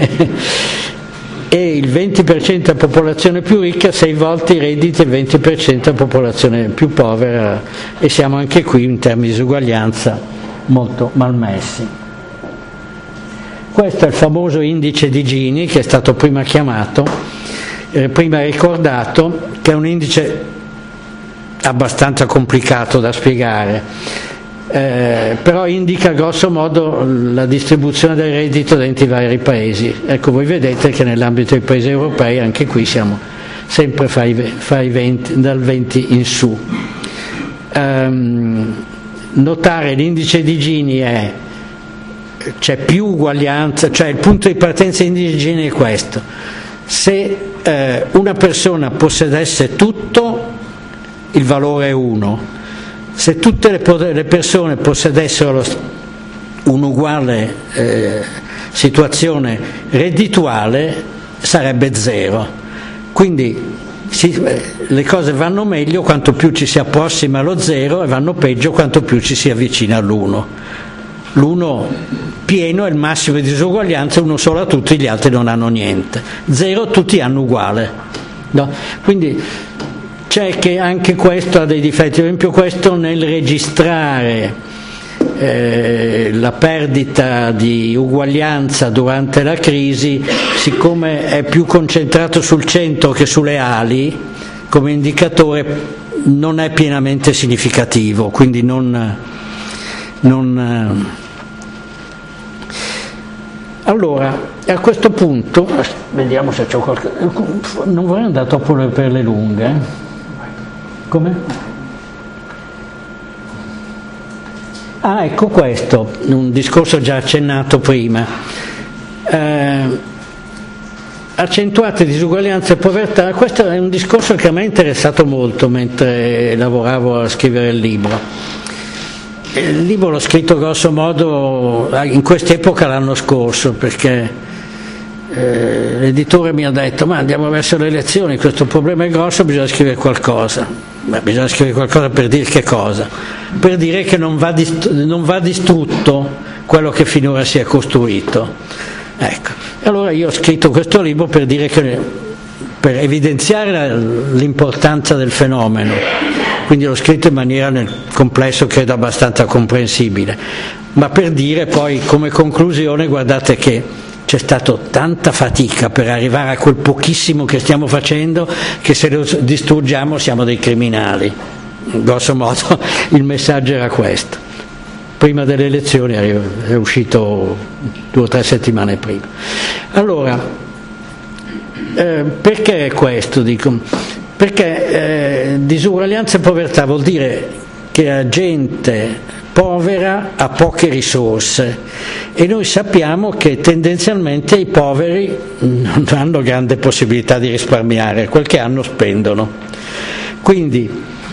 e il venti per cento è popolazione più ricca, sei volte i redditi, il venti per cento è popolazione più povera, e siamo anche qui in termini di disuguaglianza molto malmessi. Questo è il famoso indice di Gini, che è stato prima chiamato, eh, prima ricordato, che è un indice abbastanza complicato da spiegare, eh, però indica grosso modo la distribuzione del reddito dentro i vari paesi. Ecco, voi vedete che nell'ambito dei paesi europei anche qui siamo sempre fra i, fra i venti, dal venti in su. Um, notare l'indice di Gini è c'è più uguaglianza, cioè il punto di partenza dell'indice di Gini è questo: se eh, una persona possedesse tutto, il valore è uno; se tutte le, le persone possedessero un'uguale eh, situazione reddituale, sarebbe zero. Quindi si, le cose vanno meglio quanto più ci si approssima allo zero, e vanno peggio quanto più ci si avvicina all'uno. L'uno pieno è il massimo di disuguaglianza, uno solo a tutti, gli altri non hanno niente. Zero tutti hanno uguale, no? Quindi c'è che anche questo ha dei difetti, per esempio questo nel registrare eh, la perdita di uguaglianza durante la crisi, siccome è più concentrato sul centro che sulle ali come indicatore, non è pienamente significativo, quindi non, non allora a questo punto vediamo se c'è qualche, non vorrei andare troppo per le lunghe, eh? Come? Ah, ecco questo, un discorso già accennato prima. Eh, accentuate disuguaglianza e povertà, questo è un discorso che a me è interessato molto mentre lavoravo a scrivere il libro. Il libro l'ho scritto grosso modo in quest'epoca l'anno scorso, perché eh, l'editore mi ha detto: ma andiamo verso le elezioni, questo problema è grosso, bisogna scrivere qualcosa. Ma bisogna scrivere qualcosa per dire che cosa? Per dire che non va, dist- non va distrutto quello che finora si è costruito. Ecco. E allora io ho scritto questo libro per dire che, per evidenziare la, l'importanza del fenomeno, quindi l'ho scritto in maniera nel complesso credo abbastanza comprensibile, ma per dire poi come conclusione: guardate che c'è stata tanta fatica per arrivare a quel pochissimo che stiamo facendo, che se lo distruggiamo siamo dei criminali. Grosso modo il messaggio era questo. Prima delle elezioni è uscito due o tre settimane prima. Allora, eh, perché questo dico? Perché eh, disuguaglianza e povertà vuol dire che la gente povera ha poche risorse, e noi sappiamo che tendenzialmente i poveri non hanno grande possibilità di risparmiare, quel che hanno spendono. Quindi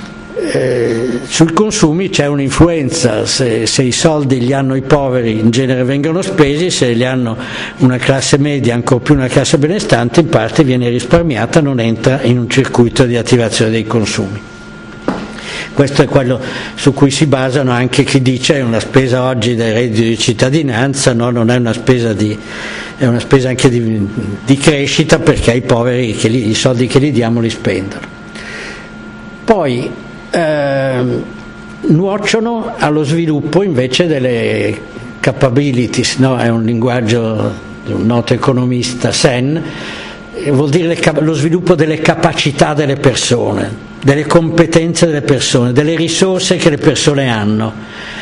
eh, sui consumi c'è un'influenza: se, se i soldi li hanno i poveri in genere vengono spesi, se li hanno una classe media, ancor più una classe benestante, in parte viene risparmiata, non entra in un circuito di attivazione dei consumi. Questo è quello su cui si basano anche chi dice: è una spesa oggi del reddito di cittadinanza. No, non è una spesa di, è una spesa anche di, di crescita, perché ai poveri che li, i soldi che gli diamo li spendono. Poi eh, nuociono allo sviluppo invece delle capabilities, no? È un linguaggio di un noto economista, Sen, vuol dire lo sviluppo delle capacità delle persone, delle competenze delle persone, delle risorse che le persone hanno.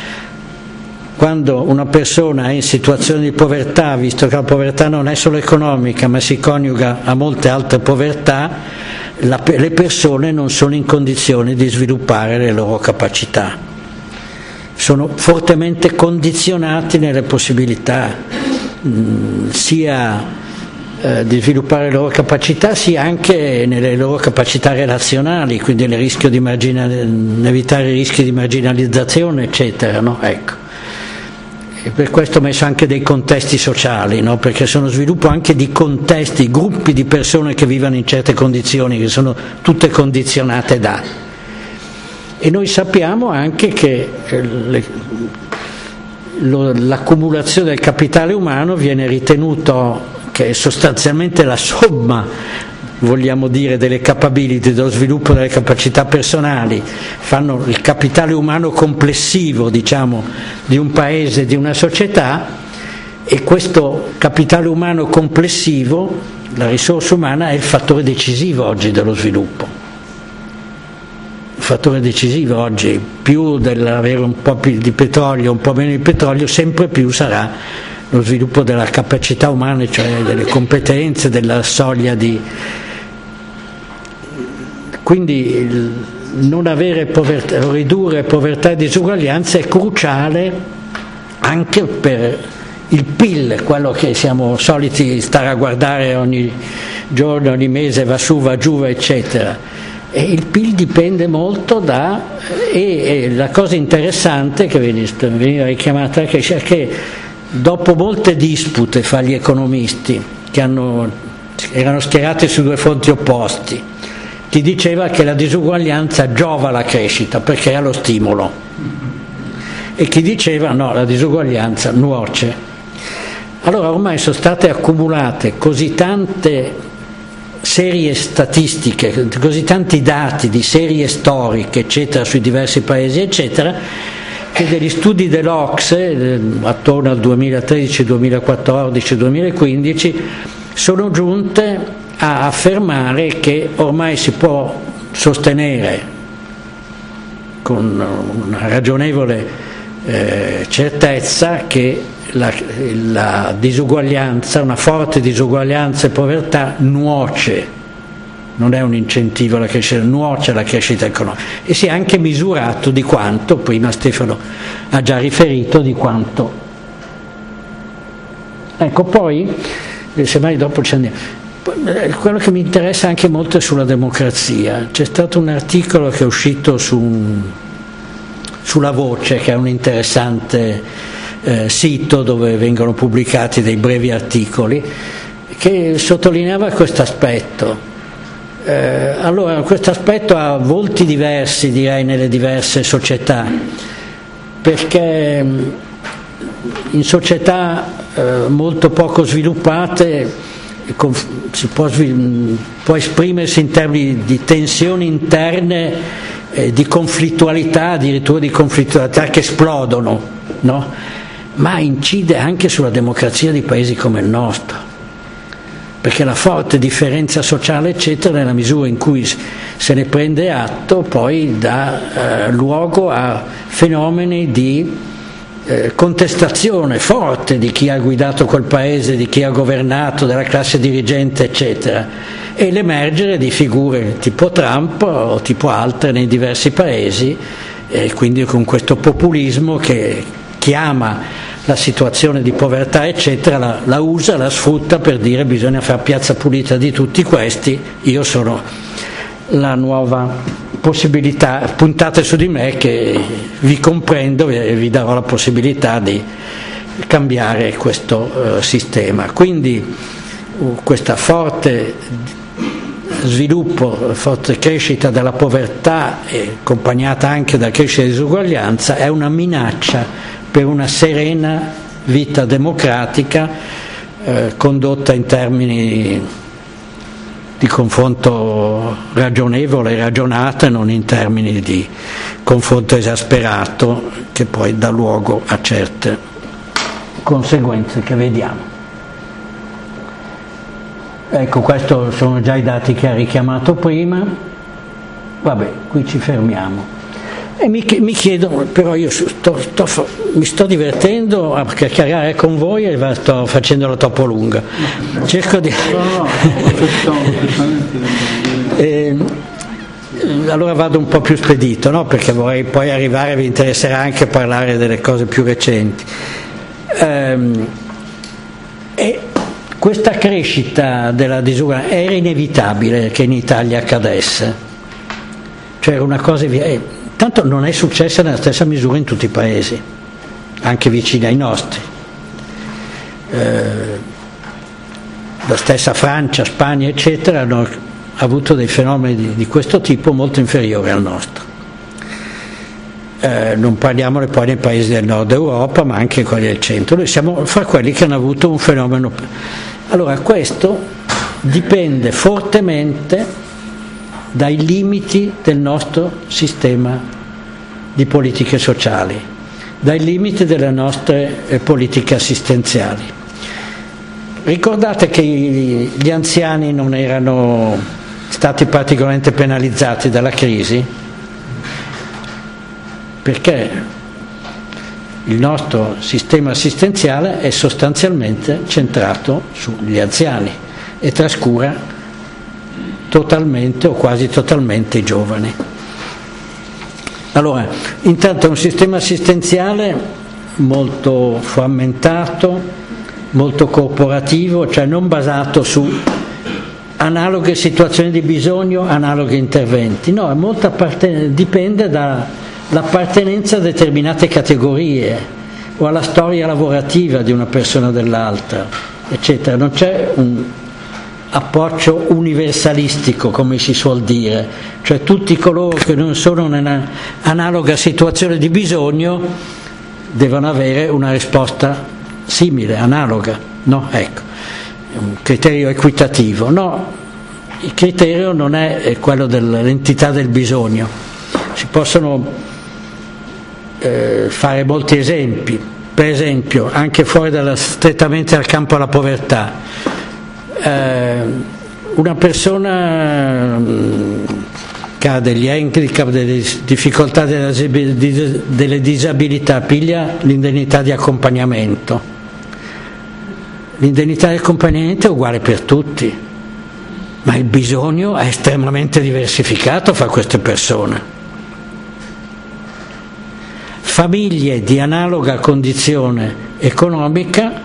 Quando una persona è in situazione di povertà, visto che la povertà non è solo economica ma si coniuga a molte altre povertà, la, le persone non sono in condizioni di sviluppare le loro capacità, sono fortemente condizionati nelle possibilità mh, sia di sviluppare le loro capacità, sia anche nelle loro capacità relazionali, quindi nel rischio di marginal... evitare i rischi di marginalizzazione, eccetera, no? Ecco. E per questo ho messo anche dei contesti sociali, no? Perché sono sviluppo anche di contesti, gruppi di persone che vivono in certe condizioni, che sono tutte condizionate da. E noi sappiamo anche che le... l'accumulazione del capitale umano viene ritenuto che è sostanzialmente la somma, vogliamo dire, delle capability, dello sviluppo delle capacità personali, fanno il capitale umano complessivo, diciamo, di un paese, di una società, e questo capitale umano complessivo, la risorsa umana, è il fattore decisivo oggi dello sviluppo. Il fattore decisivo oggi, più dell'avere un po' più di petrolio, un po' meno di petrolio, sempre più sarà lo sviluppo della capacità umana, cioè delle competenze, della soglia di, Quindi il non avere povertà, ridurre povertà e disuguaglianza è cruciale anche per il P I L, quello che siamo soliti stare a guardare ogni giorno, ogni mese, va su, va giù, eccetera. E il P I L dipende molto da, e, e la cosa interessante che veniva richiamata è che dopo molte dispute fra gli economisti che hanno, erano schierati su due fronti opposti, ti diceva che la disuguaglianza giova alla crescita perché ha lo stimolo, e chi diceva no, la disuguaglianza nuoce. Allora ormai sono state accumulate così tante serie statistiche, così tanti dati di serie storiche eccetera sui diversi paesi eccetera, che degli studi dell'O C S E attorno al duemilatredici, duemilaquattordici, duemilaquindici sono giunte a affermare che ormai si può sostenere con una ragionevole eh, certezza che la, la disuguaglianza, una forte disuguaglianza e povertà nuoce, non è un incentivo alla crescita, nuoce alla crescita economica, e si è anche misurato di quanto, prima Stefano ha già riferito, di quanto. Ecco, poi, semmai dopo ci andiamo. Quello che mi interessa anche molto è sulla democrazia. C'è stato un articolo che è uscito su, sulla Voce, che è un interessante eh, sito dove vengono pubblicati dei brevi articoli, che sottolineava questo aspetto. Eh, allora, questo aspetto ha volti diversi, direi, nelle diverse società, perché in società eh, molto poco sviluppate si può, può esprimersi in termini di tensioni interne, eh, di conflittualità, addirittura di conflittualità che esplodono, no? Ma incide anche sulla democrazia di paesi come il nostro, perché la forte differenza sociale eccetera, nella misura in cui se ne prende atto, poi dà eh, luogo a fenomeni di Eh, contestazione forte di chi ha guidato quel paese, di chi ha governato, della classe dirigente eccetera, e l'emergere di figure tipo Trump o tipo altre nei diversi paesi, e quindi con questo populismo che chiama la situazione di povertà eccetera, la, la usa, la sfrutta per dire bisogna fare piazza pulita di tutti questi, io sono la nuova possibilità, puntate su di me che vi comprendo e vi darò la possibilità di cambiare questo uh, sistema. Quindi uh, questa forte sviluppo, forte crescita della povertà, e accompagnata anche da crescita di disuguaglianza, è una minaccia per una serena vita democratica eh, condotta in termini di confronto ragionevole, ragionato, e non in termini di confronto esasperato che poi dà luogo a certe conseguenze che vediamo. Ecco, questi sono già i dati che ha richiamato prima. Vabbè, qui ci fermiamo. E mi, mi chiedo, però io sto, sto, mi sto divertendo a chiacchierare con voi e la sto facendola troppo lunga. Cerco di... eh, allora vado un po' più spedito, no? Perché vorrei poi arrivare, vi interesserà anche parlare delle cose più recenti. Ehm, e questa crescita della disuguaglianza era inevitabile che in Italia accadesse. Cioè era una cosa... Eh, tanto non è successa nella stessa misura in tutti i paesi, anche vicini ai nostri. Eh, la stessa Francia, Spagna, eccetera, hanno avuto dei fenomeni di, di questo tipo molto inferiori al nostro. Eh, non parliamone poi nei paesi del nord Europa, ma anche quelli del centro. Noi siamo fra quelli che hanno avuto un fenomeno. Allora, questo dipende fortemente dai limiti del nostro sistema di politiche sociali, dai limiti delle nostre eh, politiche assistenziali. Ricordate che gli anziani non erano stati particolarmente penalizzati dalla crisi, perché il nostro sistema assistenziale è sostanzialmente centrato sugli anziani e trascura totalmente o quasi totalmente i giovani. Allora, intanto è un sistema assistenziale molto frammentato, molto corporativo, cioè non basato su analoghe situazioni di bisogno, analoghi interventi, no, è molto apparten- dipende dall'appartenenza a determinate categorie o alla storia lavorativa di una persona o dell'altra, eccetera. Non c'è un approccio universalistico, come si suol dire, cioè tutti coloro che non sono nella analoga situazione di bisogno devono avere una risposta simile, analoga, no? Ecco, è un criterio equitativo. No, il criterio non è quello dell'entità del bisogno. Si possono eh, fare molti esempi, per esempio, anche fuori dalla, strettamente dal campo della povertà. Eh, una persona che ha degli handicap, delle difficoltà, delle disabilità, piglia l'indennità di accompagnamento. L'indennità di accompagnamento è uguale per tutti, ma il bisogno è estremamente diversificato fra queste persone. Famiglie di analoga condizione economica,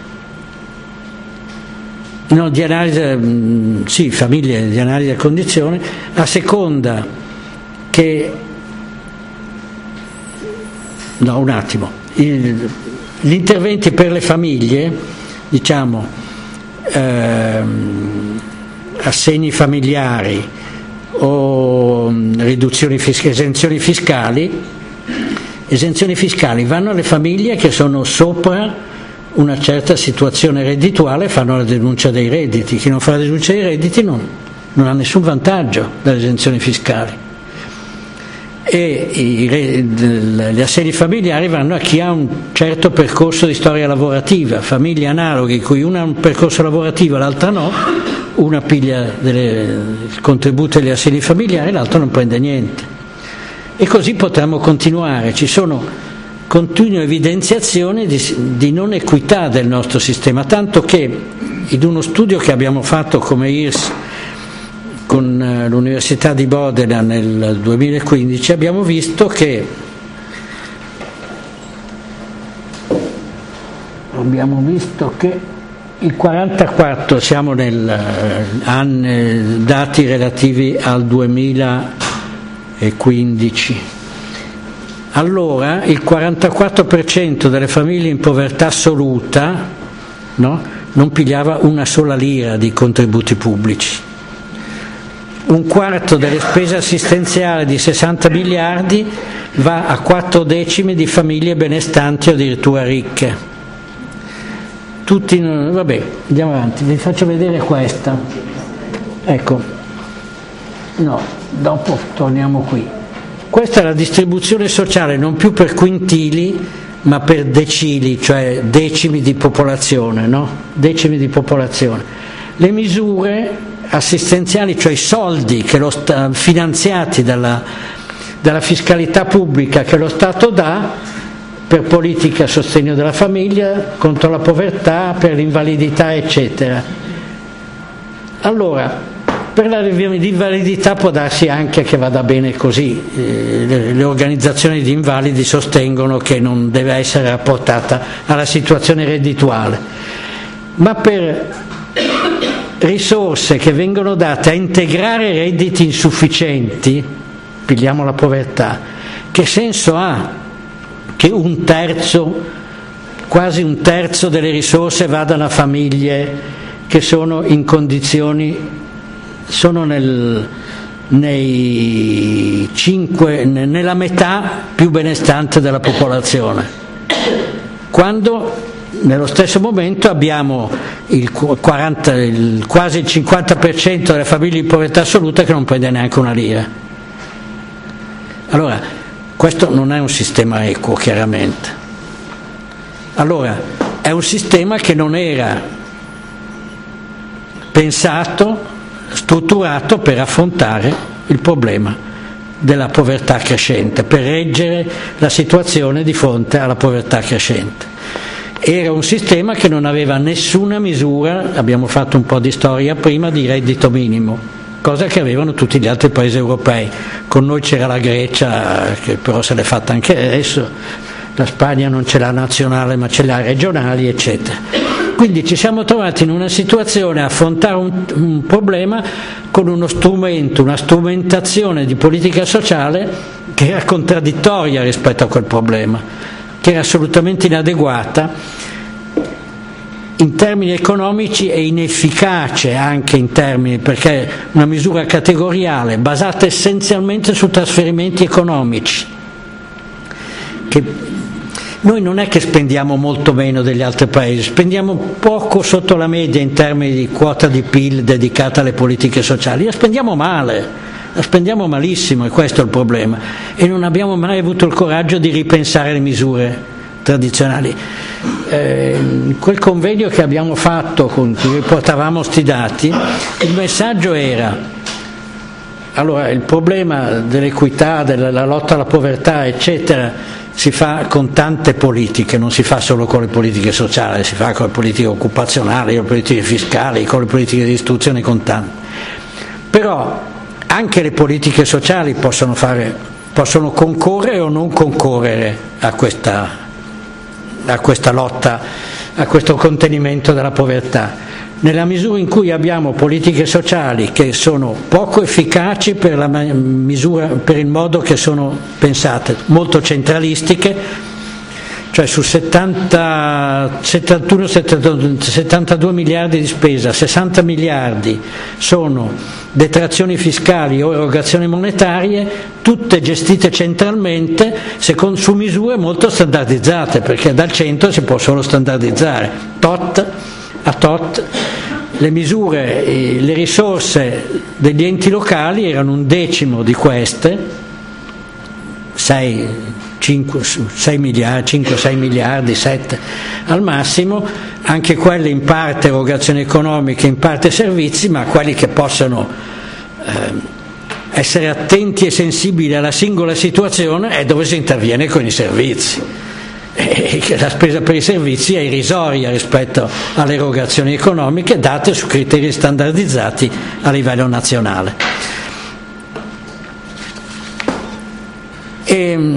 no, di analisi, sì, famiglie di analisi della condizione, a seconda che, no, un attimo, il, gli interventi per le famiglie, diciamo, ehm, assegni familiari o riduzioni fiscali, esenzioni fiscali, esenzioni fiscali vanno alle famiglie che sono sopra una certa situazione reddituale, fanno la denuncia dei redditi. Chi non fa la denuncia dei redditi non, non ha nessun vantaggio dalle esenzioni fiscali. E i, gli assegni familiari vanno a chi ha un certo percorso di storia lavorativa, famiglie analoghe in cui una ha un percorso lavorativo e l'altra no, una piglia delle, il contributo degli assegni familiari e l'altra non prende niente. E così potremmo continuare. Ci sono continue evidenziazioni di, di non equità del nostro sistema, tanto che in uno studio che abbiamo fatto come I R S con l'Università di Modena nel duemilaquindici abbiamo visto che abbiamo visto che il quarantaquattro, siamo nel anni, dati relativi al duemilaquindici. Allora il quarantaquattro per cento delle famiglie in povertà assoluta, no, non pigliava una sola lira di contributi pubblici. Un quarto delle spese assistenziali di sessanta miliardi va a quattro decimi di famiglie benestanti o addirittura ricche. Tutti, vabbè, andiamo avanti, vi faccio vedere questa. Ecco, no, dopo torniamo qui. Questa è la distribuzione sociale non più per quintili ma per decili, cioè decimi di popolazione, no? Decimi di popolazione. Le misure assistenziali, cioè i soldi che lo sta, finanziati dalla, dalla fiscalità pubblica che lo Stato dà per politica a sostegno della famiglia, contro la povertà, per l'invalidità, eccetera. Allora, per la l'invalidità può darsi anche che vada bene così, eh, le, le organizzazioni di invalidi sostengono che non deve essere rapportata alla situazione reddituale, ma per risorse che vengono date a integrare redditi insufficienti, pigliamo la povertà, che senso ha che un terzo, quasi un terzo delle risorse vadano a famiglie che sono in condizioni sono nel, nei cinque, nella metà più benestante della popolazione, quando nello stesso momento abbiamo il, quaranta, il quasi il cinquanta per cento delle famiglie in povertà assoluta che non prende neanche una lira. Allora, questo non è un sistema equo, chiaramente. Allora, è un sistema che non era pensato, strutturato per affrontare il problema della povertà crescente, per reggere la situazione di fronte alla povertà crescente. Era un sistema che non aveva nessuna misura, abbiamo fatto un po' di storia prima, di reddito minimo, cosa che avevano tutti gli altri paesi europei. Con noi c'era la Grecia, che però se l'è fatta anche adesso, la Spagna non ce l'ha nazionale ma ce l'ha regionali, eccetera. Quindi ci siamo trovati in una situazione a affrontare un, un problema con uno strumento, una strumentazione di politica sociale che era contraddittoria rispetto a quel problema, che era assolutamente inadeguata in termini economici e inefficace anche in termini, perché una misura categoriale basata essenzialmente su trasferimenti economici, che noi non è che spendiamo molto meno degli altri paesi, spendiamo poco sotto la media in termini di quota di P I L dedicata alle politiche sociali, la spendiamo male, la spendiamo malissimo, e questo è il problema, e non abbiamo mai avuto il coraggio di ripensare le misure tradizionali. Eh, in quel convegno che abbiamo fatto con cui riportavamo sti dati, il messaggio era: allora, il problema dell'equità, della lotta alla povertà, eccetera, si fa con tante politiche, non si fa solo con le politiche sociali, si fa con le politiche occupazionali, con le politiche fiscali, con le politiche di istruzione, con tante. Però anche le politiche sociali possono fare, possono concorrere o non concorrere a questa a questa lotta, a questo contenimento della povertà, nella misura in cui abbiamo politiche sociali che sono poco efficaci per, la misura, per il modo che sono pensate, molto centralistiche, cioè su settanta, settantuno, settantadue miliardi di spesa, sessanta miliardi sono detrazioni fiscali o erogazioni monetarie, tutte gestite centralmente secondo, su misure molto standardizzate, perché dal centro si può solo standardizzare, tot a tot. Le misure, le risorse degli enti locali erano un decimo di queste, sei cinque sei miliardi, cinque sei miliardi, sette al massimo, anche quelle in parte erogazioni economiche, in parte servizi, ma quelli che possono eh, essere attenti e sensibili alla singola situazione è dove si interviene con i servizi. E la spesa per i servizi è irrisoria rispetto alle erogazioni economiche date su criteri standardizzati a livello nazionale. E,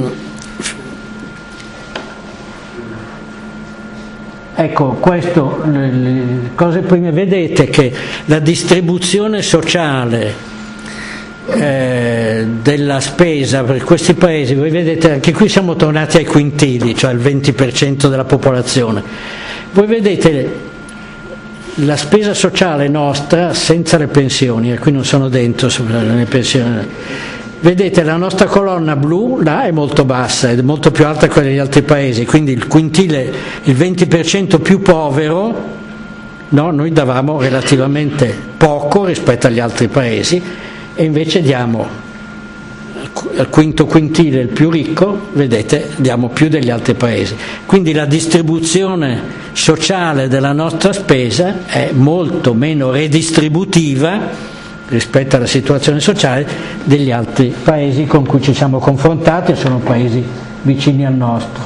ecco, questo, le cose prime, vedete che la distribuzione sociale eh, della spesa per questi paesi, voi vedete anche qui siamo tornati ai quintili, cioè il venti per cento della popolazione. Voi vedete la spesa sociale nostra senza le pensioni, e qui non sono dentro le pensioni. Vedete, la nostra colonna blu là è molto bassa, è molto più alta che quella degli altri paesi, quindi il quintile, il venti per cento più povero, no, noi davamo relativamente poco rispetto agli altri paesi, e invece diamo al quinto quintile, il più ricco, vedete, diamo più degli altri paesi. Quindi la distribuzione sociale della nostra spesa è molto meno redistributiva rispetto alla situazione sociale degli altri paesi con cui ci siamo confrontati, sono paesi vicini al nostro.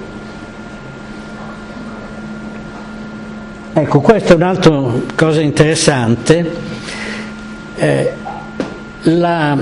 Ecco, questa è un'altra cosa interessante, eh, la,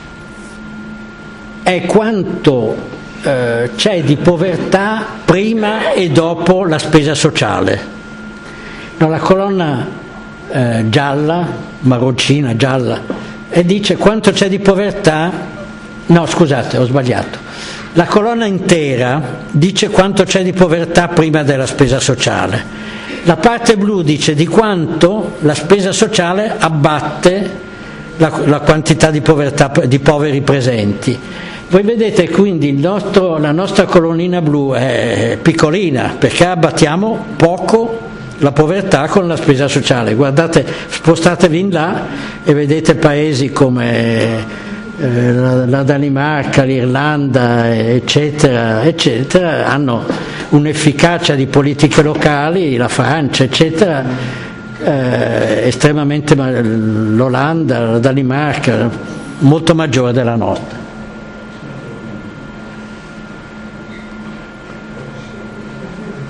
è quanto eh, c'è di povertà prima e dopo la spesa sociale. No, la colonna eh, gialla, marroncina, gialla, e dice quanto c'è di povertà, no scusate ho sbagliato, la colonna intera dice quanto c'è di povertà prima della spesa sociale, la parte blu dice di quanto la spesa sociale abbatte la, la quantità di povertà, di poveri presenti. Voi vedete quindi il nostro, la nostra colonnina blu è piccolina perché abbattiamo poco la povertà con la spesa sociale. Guardate, spostatevi in là e vedete paesi come eh, la, la Danimarca, l'Irlanda, eccetera, eccetera, hanno un'efficacia di politiche locali, la Francia, eccetera, eh, estremamente, l'Olanda, la Danimarca, molto maggiore della nostra.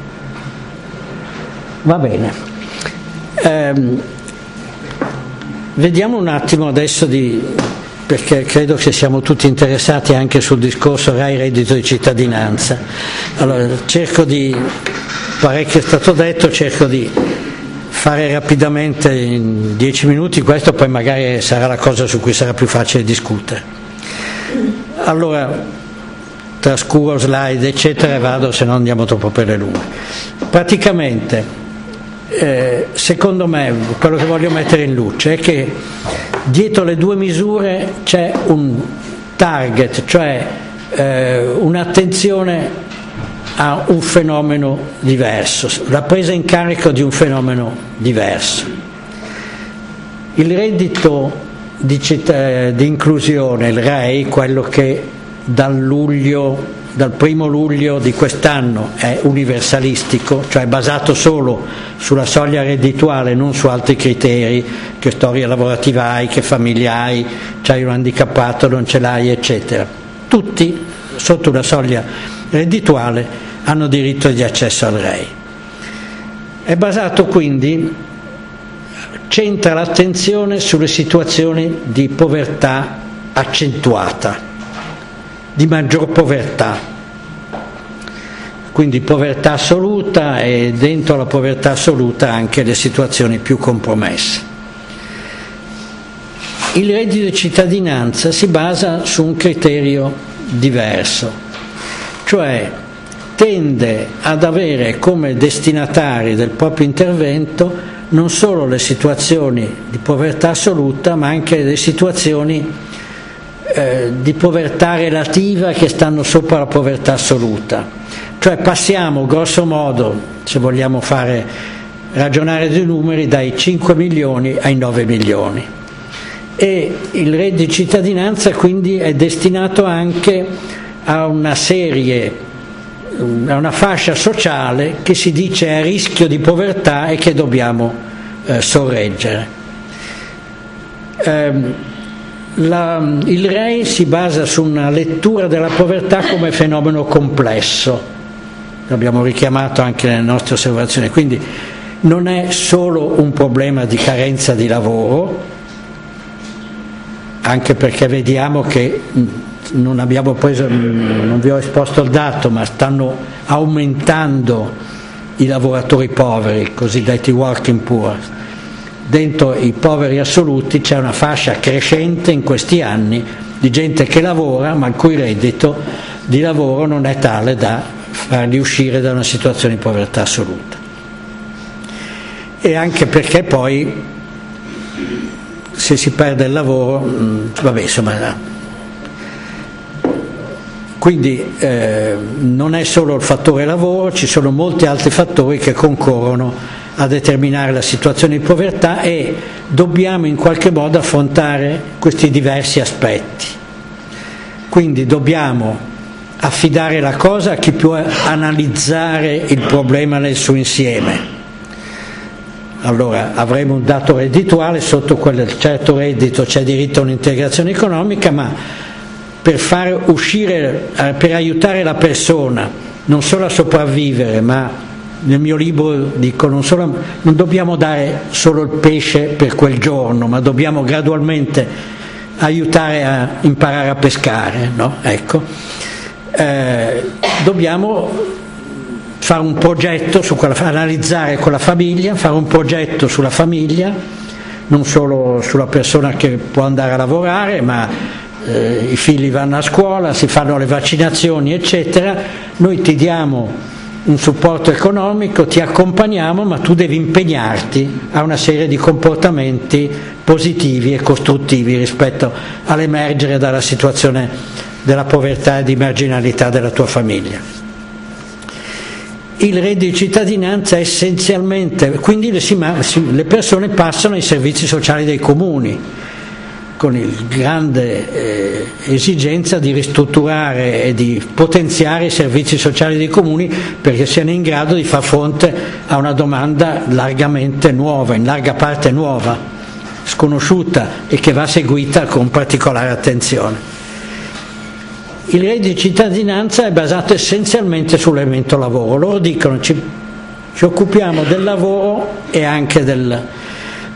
Va bene. Eh, vediamo un attimo adesso di, perché credo che siamo tutti interessati anche sul discorso Rai reddito di cittadinanza. Allora, cerco di, parecchio è stato detto, cerco di fare rapidamente in dieci minuti questo, poi magari sarà la cosa su cui sarà più facile discutere. Allora, trascuro slide eccetera e vado, se no andiamo troppo per le lunghe. Praticamente, eh, secondo me, quello che voglio mettere in luce è che dietro le due misure c'è un target, cioè eh, un'attenzione a un fenomeno diverso, la presa in carico di un fenomeno diverso. Il reddito di, città, di inclusione, il R E I, quello che dal luglio, dal primo luglio di quest'anno è universalistico, cioè basato solo sulla soglia reddituale, non su altri criteri, che storia lavorativa hai, che famiglia hai, c'hai un handicappato, non ce l'hai, eccetera. Tutti sotto una soglia reddituale hanno diritto di accesso al R E I. È basato quindi, centra l'attenzione sulle situazioni di povertà accentuata, di maggior povertà, quindi povertà assoluta e dentro la povertà assoluta anche le situazioni più compromesse. Il reddito di cittadinanza si basa su un criterio diverso, cioè tende ad avere come destinatari del proprio intervento non solo le situazioni di povertà assoluta, ma anche le situazioni eh, di povertà relativa che stanno sopra la povertà assoluta. Cioè passiamo grosso modo, se vogliamo fare ragionare dei numeri, dai cinque milioni ai nove milioni. E il reddito di cittadinanza quindi è destinato anche a una serie, a una fascia sociale che si dice è a rischio di povertà e che dobbiamo eh, sorreggere. Eh, la, il R E I si basa su una lettura della povertà come fenomeno complesso, l'abbiamo richiamato anche nelle nostre osservazioni, quindi non è solo un problema di carenza di lavoro, anche perché vediamo che non abbiamo preso, non vi ho esposto il dato, ma stanno aumentando i lavoratori poveri, cosiddetti working poor. Dentro i poveri assoluti c'è una fascia crescente in questi anni di gente che lavora ma il cui reddito di lavoro non è tale da farli uscire da una situazione di povertà assoluta. E anche perché poi se si perde il lavoro, vabbè, insomma, quindi eh, non è solo il fattore lavoro, ci sono molti altri fattori che concorrono a determinare la situazione di povertà e dobbiamo in qualche modo affrontare questi diversi aspetti. Quindi dobbiamo affidare la cosa a chi può analizzare il problema nel suo insieme. Allora avremo un dato reddituale, sotto quel certo reddito c'è diritto a un'integrazione economica, ma per fare uscire, per aiutare la persona non solo a sopravvivere, ma nel mio libro dico non, solo, non dobbiamo dare solo il pesce per quel giorno, ma dobbiamo gradualmente aiutare a imparare a pescare, no? Ecco. Eh, dobbiamo fare un progetto su quella, analizzare con la famiglia, fare un progetto sulla famiglia, non solo sulla persona che può andare a lavorare, ma eh, i figli vanno a scuola, si fanno le vaccinazioni, eccetera. Noi ti diamo un supporto economico, ti accompagniamo, ma tu devi impegnarti a una serie di comportamenti positivi e costruttivi rispetto all'emergere dalla situazione della povertà e di marginalità della tua famiglia. Il reddito di cittadinanza essenzialmente, quindi le, le persone passano ai servizi sociali dei comuni, con il grande eh, esigenza di ristrutturare e di potenziare i servizi sociali dei comuni perché siano in grado di far fronte a una domanda largamente nuova, in larga parte nuova, sconosciuta e che va seguita con particolare attenzione. Il reddito di cittadinanza è basato essenzialmente sull'elemento lavoro. Loro dicono ci, ci occupiamo del lavoro e anche del,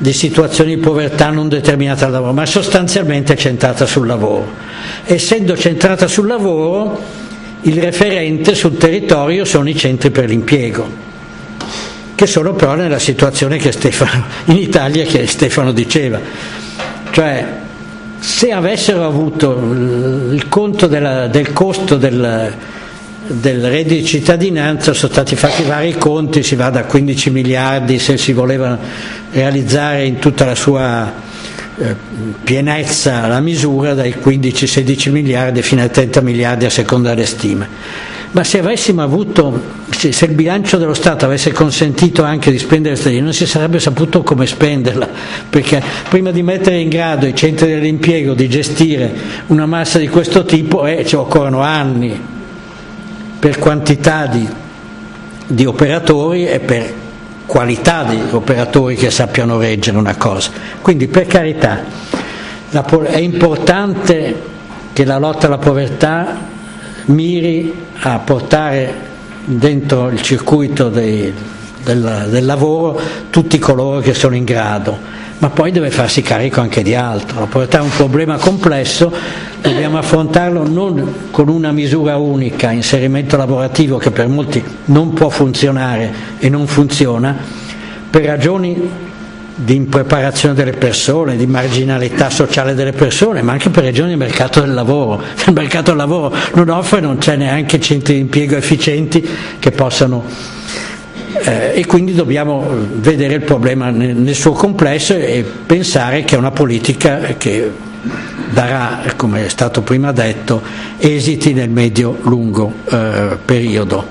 di situazioni di povertà non determinata dal lavoro, ma sostanzialmente centrata sul lavoro. Essendo centrata sul lavoro, il referente sul territorio sono i centri per l'impiego, che sono però nella situazione che Stefano, in Italia, che Stefano diceva, cioè se avessero avuto il conto della, del costo del, del reddito di cittadinanza, sono stati fatti vari conti, si va da quindici miliardi se si voleva realizzare in tutta la sua eh, pienezza la misura, dai quindici sedici miliardi fino ai trenta miliardi a seconda delle stime. Ma se avessimo avuto, se, se il bilancio dello Stato avesse consentito anche di spendere questa linea, non si sarebbe saputo come spenderla, perché prima di mettere in grado i centri dell'impiego di gestire una massa di questo tipo eh, ci occorrono anni per quantità di, di operatori e per qualità di operatori che sappiano reggere una cosa. Quindi, per carità, la, è importante che la lotta alla povertà miri a portare dentro il circuito dei, del, del lavoro tutti coloro che sono in grado, ma poi deve farsi carico anche di altro. La povertà è un problema complesso, dobbiamo affrontarlo non con una misura unica, inserimento lavorativo, che per molti non può funzionare e non funziona per ragioni di impreparazione delle persone, di marginalità sociale delle persone, ma anche per ragioni di mercato del lavoro. Il mercato del lavoro non offre, non c'è neanche centri di impiego efficienti che possano eh, e quindi dobbiamo vedere il problema nel, nel suo complesso e pensare che è una politica che darà, come è stato prima detto, esiti nel medio-lungo eh, periodo.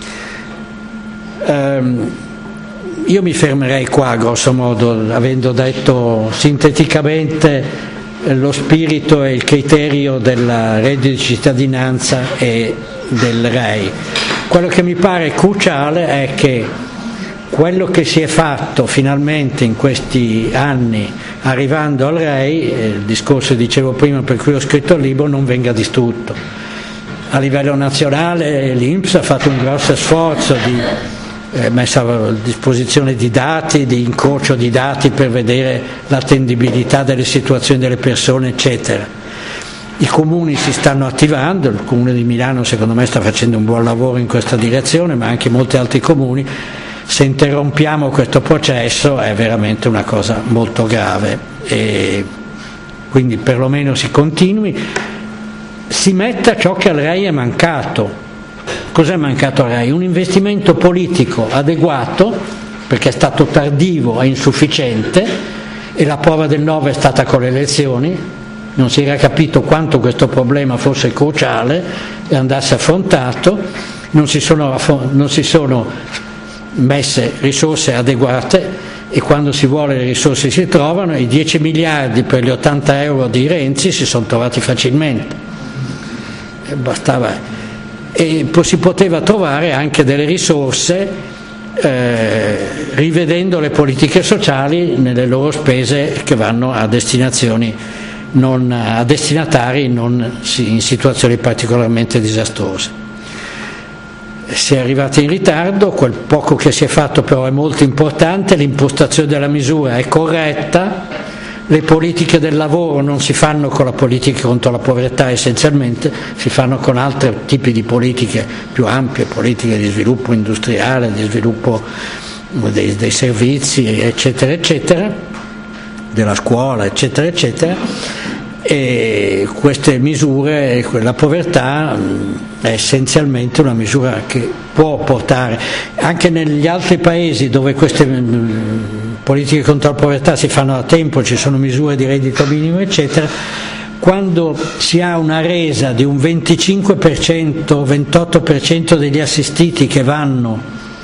Um, Io mi fermerei qua, grosso modo, avendo detto sinteticamente lo spirito e il criterio del reddito di cittadinanza e del R E I. Quello che mi pare cruciale è che quello che si è fatto finalmente in questi anni arrivando al R E I, il discorso che dicevo prima per cui ho scritto il libro, non venga distrutto. A livello nazionale l'I N P S ha fatto un grosso sforzo di Eh, messa a disposizione di dati, di incrocio di dati per vedere l'attendibilità delle situazioni delle persone, eccetera. I comuni si stanno attivando, il comune di Milano secondo me sta facendo un buon lavoro in questa direzione, ma anche molti altri comuni. Se interrompiamo questo processo è veramente una cosa molto grave, e quindi perlomeno si continui, si metta ciò che al R E I è mancato. Cos'è mancato al R E I? Un investimento politico adeguato, perché è stato tardivo e insufficiente, e la prova del nove è stata con le elezioni. Non si era capito quanto questo problema fosse cruciale e andasse affrontato, non si sono, non si sono messe risorse adeguate, e quando si vuole le risorse si trovano. I dieci miliardi per gli ottanta euro di Renzi si sono trovati facilmente, e bastava. E si poteva trovare anche delle risorse eh, rivedendo le politiche sociali nelle loro spese che vanno a destinazioni non, a destinatari non in situazioni particolarmente disastrose. Si è arrivati in ritardo, quel poco che si è fatto però è molto importante, l'impostazione della misura è corretta. Le politiche del lavoro non si fanno con la politica contro la povertà essenzialmente, si fanno con altri tipi di politiche più ampie, politiche di sviluppo industriale, di sviluppo dei, dei servizi, eccetera, eccetera, della scuola, eccetera, eccetera. E queste misure, la povertà è essenzialmente una misura che può portare, anche negli altri paesi dove queste politiche contro la povertà si fanno da tempo, ci sono misure di reddito minimo, eccetera. Quando si ha una resa di un venticinque per cento, ventotto per cento degli assistiti che vanno,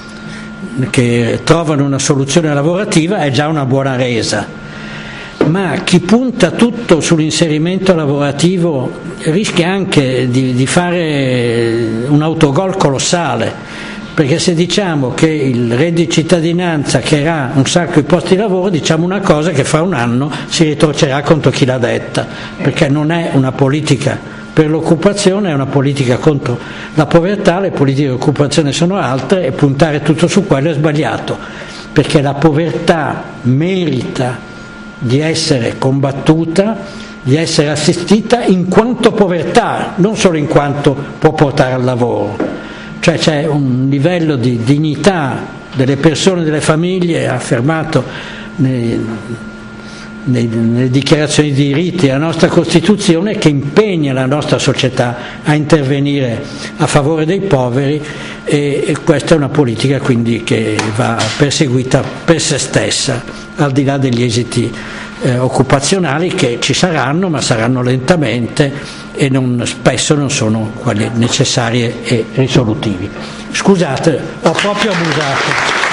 che trovano una soluzione lavorativa, è già una buona resa. Ma chi punta tutto sull'inserimento lavorativo rischia anche di, di fare un autogol colossale, perché se diciamo che il reddito di cittadinanza creerà un sacco di posti di lavoro, diciamo una cosa che fra un anno si ritorcerà contro chi l'ha detta, perché non è una politica per l'occupazione, è una politica contro la povertà. Le politiche di occupazione sono altre e puntare tutto su quello è sbagliato. perché la povertà merita di essere combattuta, di essere assistita in quanto povertà, non solo in quanto può portare al lavoro. Cioè c'è un livello di dignità delle persone, delle famiglie, affermato nei, nei, nelle dichiarazioni di diritti della nostra Costituzione, che impegna la nostra società a intervenire a favore dei poveri, e, e questa è una politica quindi che va perseguita per se stessa, al di là degli esiti eh, occupazionali che ci saranno, ma saranno lentamente e non, spesso non sono quelli necessari e risolutivi. Scusate, ho proprio abusato.